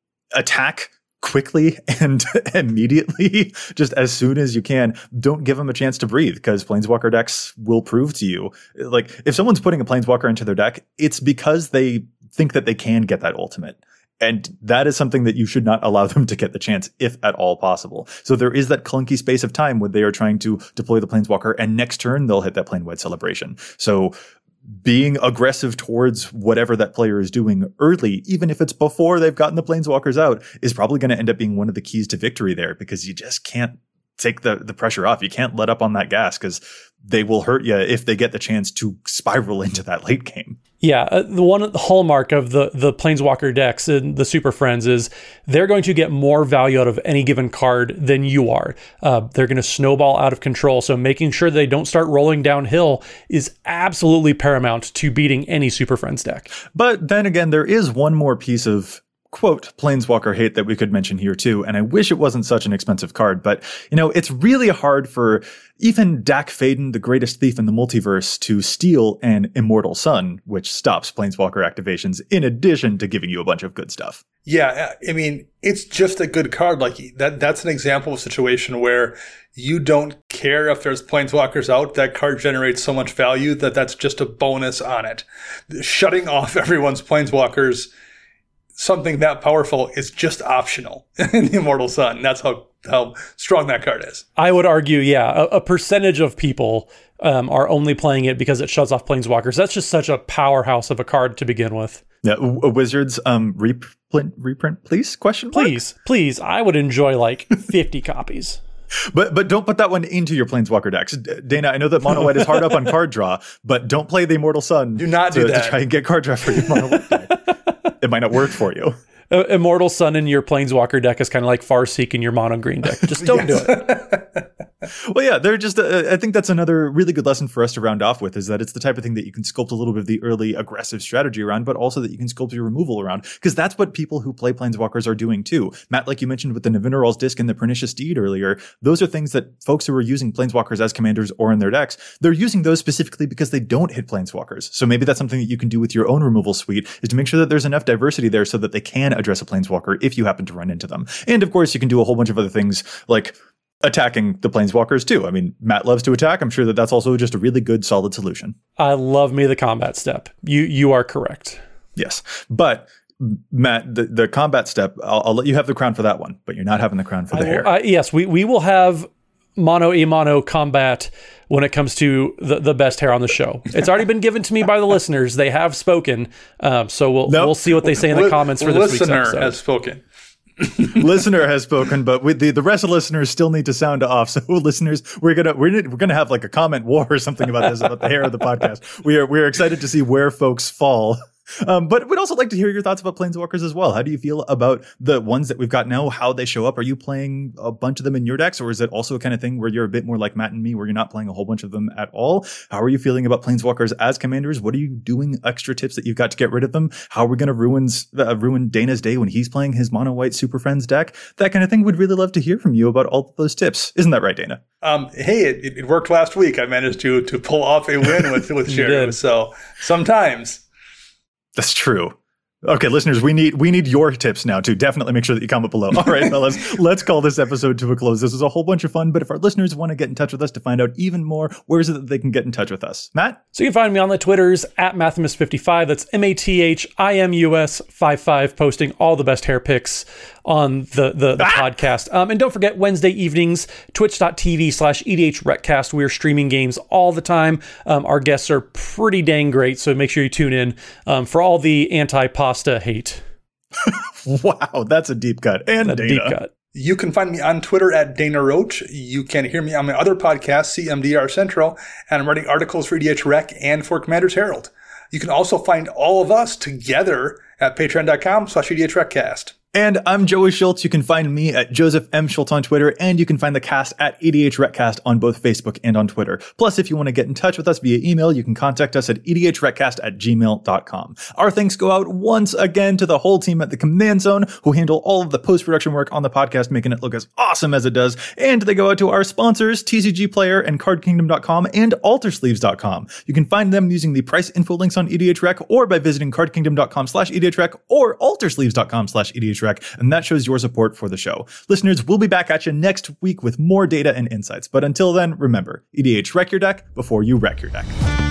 Attack quickly and immediately, just as soon as you can. Don't give them a chance to breathe because Planeswalker decks will prove to you. Like, if someone's putting a Planeswalker into their deck, it's because they think that they can get that ultimate. And that is something that you should not allow them to get the chance, if at all possible. So there is that clunky space of time when they are trying to deploy the Planeswalker, and next turn they'll hit that Planewide Celebration. So being aggressive towards whatever that player is doing early, even if it's before they've gotten the Planeswalkers out, is probably going to end up being one of the keys to victory there, because you just can't take the, the pressure off. You can't let up on that gas because they will hurt you if they get the chance to spiral into that late game. Yeah, uh, the one the hallmark of the the Planeswalker decks and the Super Friends is they're going to get more value out of any given card than you are. Uh, they're going to snowball out of control, so making sure they don't start rolling downhill is absolutely paramount to beating any Super Friends deck. But then again, there is one more piece of quote Planeswalker hate that we could mention here too, and I wish it wasn't such an expensive card, but you know, it's really hard for even Dak Faden, the greatest thief in the multiverse, to steal an Immortal Sun, which stops Planeswalker activations in addition to giving you a bunch of good stuff. Yeah, I mean, it's just a good card. Like that that's an example of a situation where you don't care if there's Planeswalkers out. That card generates so much value that that's just a bonus on it. Shutting off everyone's Planeswalkers, something that powerful, is just optional in the Immortal Sun. That's how, how strong that card is. I would argue, yeah, a, a percentage of people um, are only playing it because it shuts off Planeswalkers. That's just such a powerhouse of a card to begin with. Yeah, w- Wizards um, reprint, reprint, please? Question mark? Please, please. I would enjoy like fifty copies. But but don't put that one into your Planeswalker decks. Dana, I know that Mono White is hard up on card draw, but don't play the Immortal Sun. Do not to, do that. To try and get card draw for your Mono White deck. It might not work for you. Uh, Immortal Sun in your Planeswalker deck is kind of like Farseek in your mono green deck. Just don't do it. Well, yeah, they're just, uh, I think that's another really good lesson for us to round off with, is that it's the type of thing that you can sculpt a little bit of the early aggressive strategy around, but also that you can sculpt your removal around, because that's what people who play Planeswalkers are doing too. Matt, like you mentioned with the Navinaral's Disc and the Pernicious Steed earlier, those are things that folks who are using Planeswalkers as commanders or in their decks, they're using those specifically because they don't hit Planeswalkers. So maybe that's something that you can do with your own removal suite, is to make sure that there's enough diversity there so that they can address a Planeswalker if you happen to run into them. And of course, you can do a whole bunch of other things like attacking the Planeswalkers too. I mean, Matt loves to attack. I'm sure that that's also just a really good, solid solution. I love me the combat step. You you are correct. Yes. But Matt, the, the combat step, I'll, I'll let you have the crown for that one, but you're not having the crown for the I hair. Will, uh, yes, we, we will have mono e mono combat when it comes to the, the best hair on the show. It's already been given to me by the listeners. They have spoken. Um, so we'll nope. we'll see what they say in the comments for this week's episode. Listener has spoken. Listener has spoken, but with the, the rest of the listeners still need to sound off. So listeners, we're gonna we're we're gonna have like a comment war or something about this, about the hair of the podcast. We are we're excited to see where folks fall. Um, but we'd also like to hear your thoughts about Planeswalkers as well. How do you feel about the ones that we've got now, how they show up? Are you playing a bunch of them in your decks, or is it also a kind of thing where you're a bit more like Matt and me, where you're not playing a whole bunch of them at all? How are you feeling about Planeswalkers as commanders? What are you doing? Extra tips that you've got to get rid of them? How are we going to ruin, uh, ruin Dana's day when he's playing his mono white Super Friends deck? That kind of thing. We'd really love to hear from you about all of those tips. Isn't that right, Dana? Um, hey, it, it worked last week. I managed to to pull off a win with, with Shadow. So sometimes. That's true. Okay, listeners, we need we need your tips now too. Definitely make sure that you comment below. All right, fellas, let's call this episode to a close. This was a whole bunch of fun, but if our listeners want to get in touch with us to find out even more, where is it that they can get in touch with us? Matt? So you can find me on the Twitters at Mathimus fifty-five. That's M A T H I M U S fifty-five, posting all the best hair pics on the, the, the ah! podcast. Um, and don't forget, Wednesday evenings, twitch.tv slash EDHRecast. We are streaming games all the time. Um, our guests are pretty dang great, so make sure you tune in um, for all the anti-pasta hate. Wow, that's a deep cut. And a deep cut. You can find me on Twitter at Dana Roach. You can hear me on my other podcast, C M D R Central, and I'm writing articles for E D H Rec and for Commander's Herald. You can also find all of us together at patreon.com slash EDHRecast. And I'm Joey Schultz. You can find me at Joseph M. Schultz on Twitter, and you can find the cast at EDHRecast on both Facebook and on Twitter. Plus, if you want to get in touch with us via email, you can contact us at edhrecast at gmail dot com. Our thanks go out once again to the whole team at the Command Zone, who handle all of the post-production work on the podcast, making it look as awesome as it does. And they go out to our sponsors, T C G Player and card kingdom dot com and altersleeves dot com. You can find them using the price info links on EDHRec or by visiting card kingdom dot com slash EDHRec or altersleeves dot com slash EDHRec. And that shows your support for the show. Listeners, we'll be back at you next week with more data and insights. But until then, remember, E D H wreck your deck before you wreck your deck.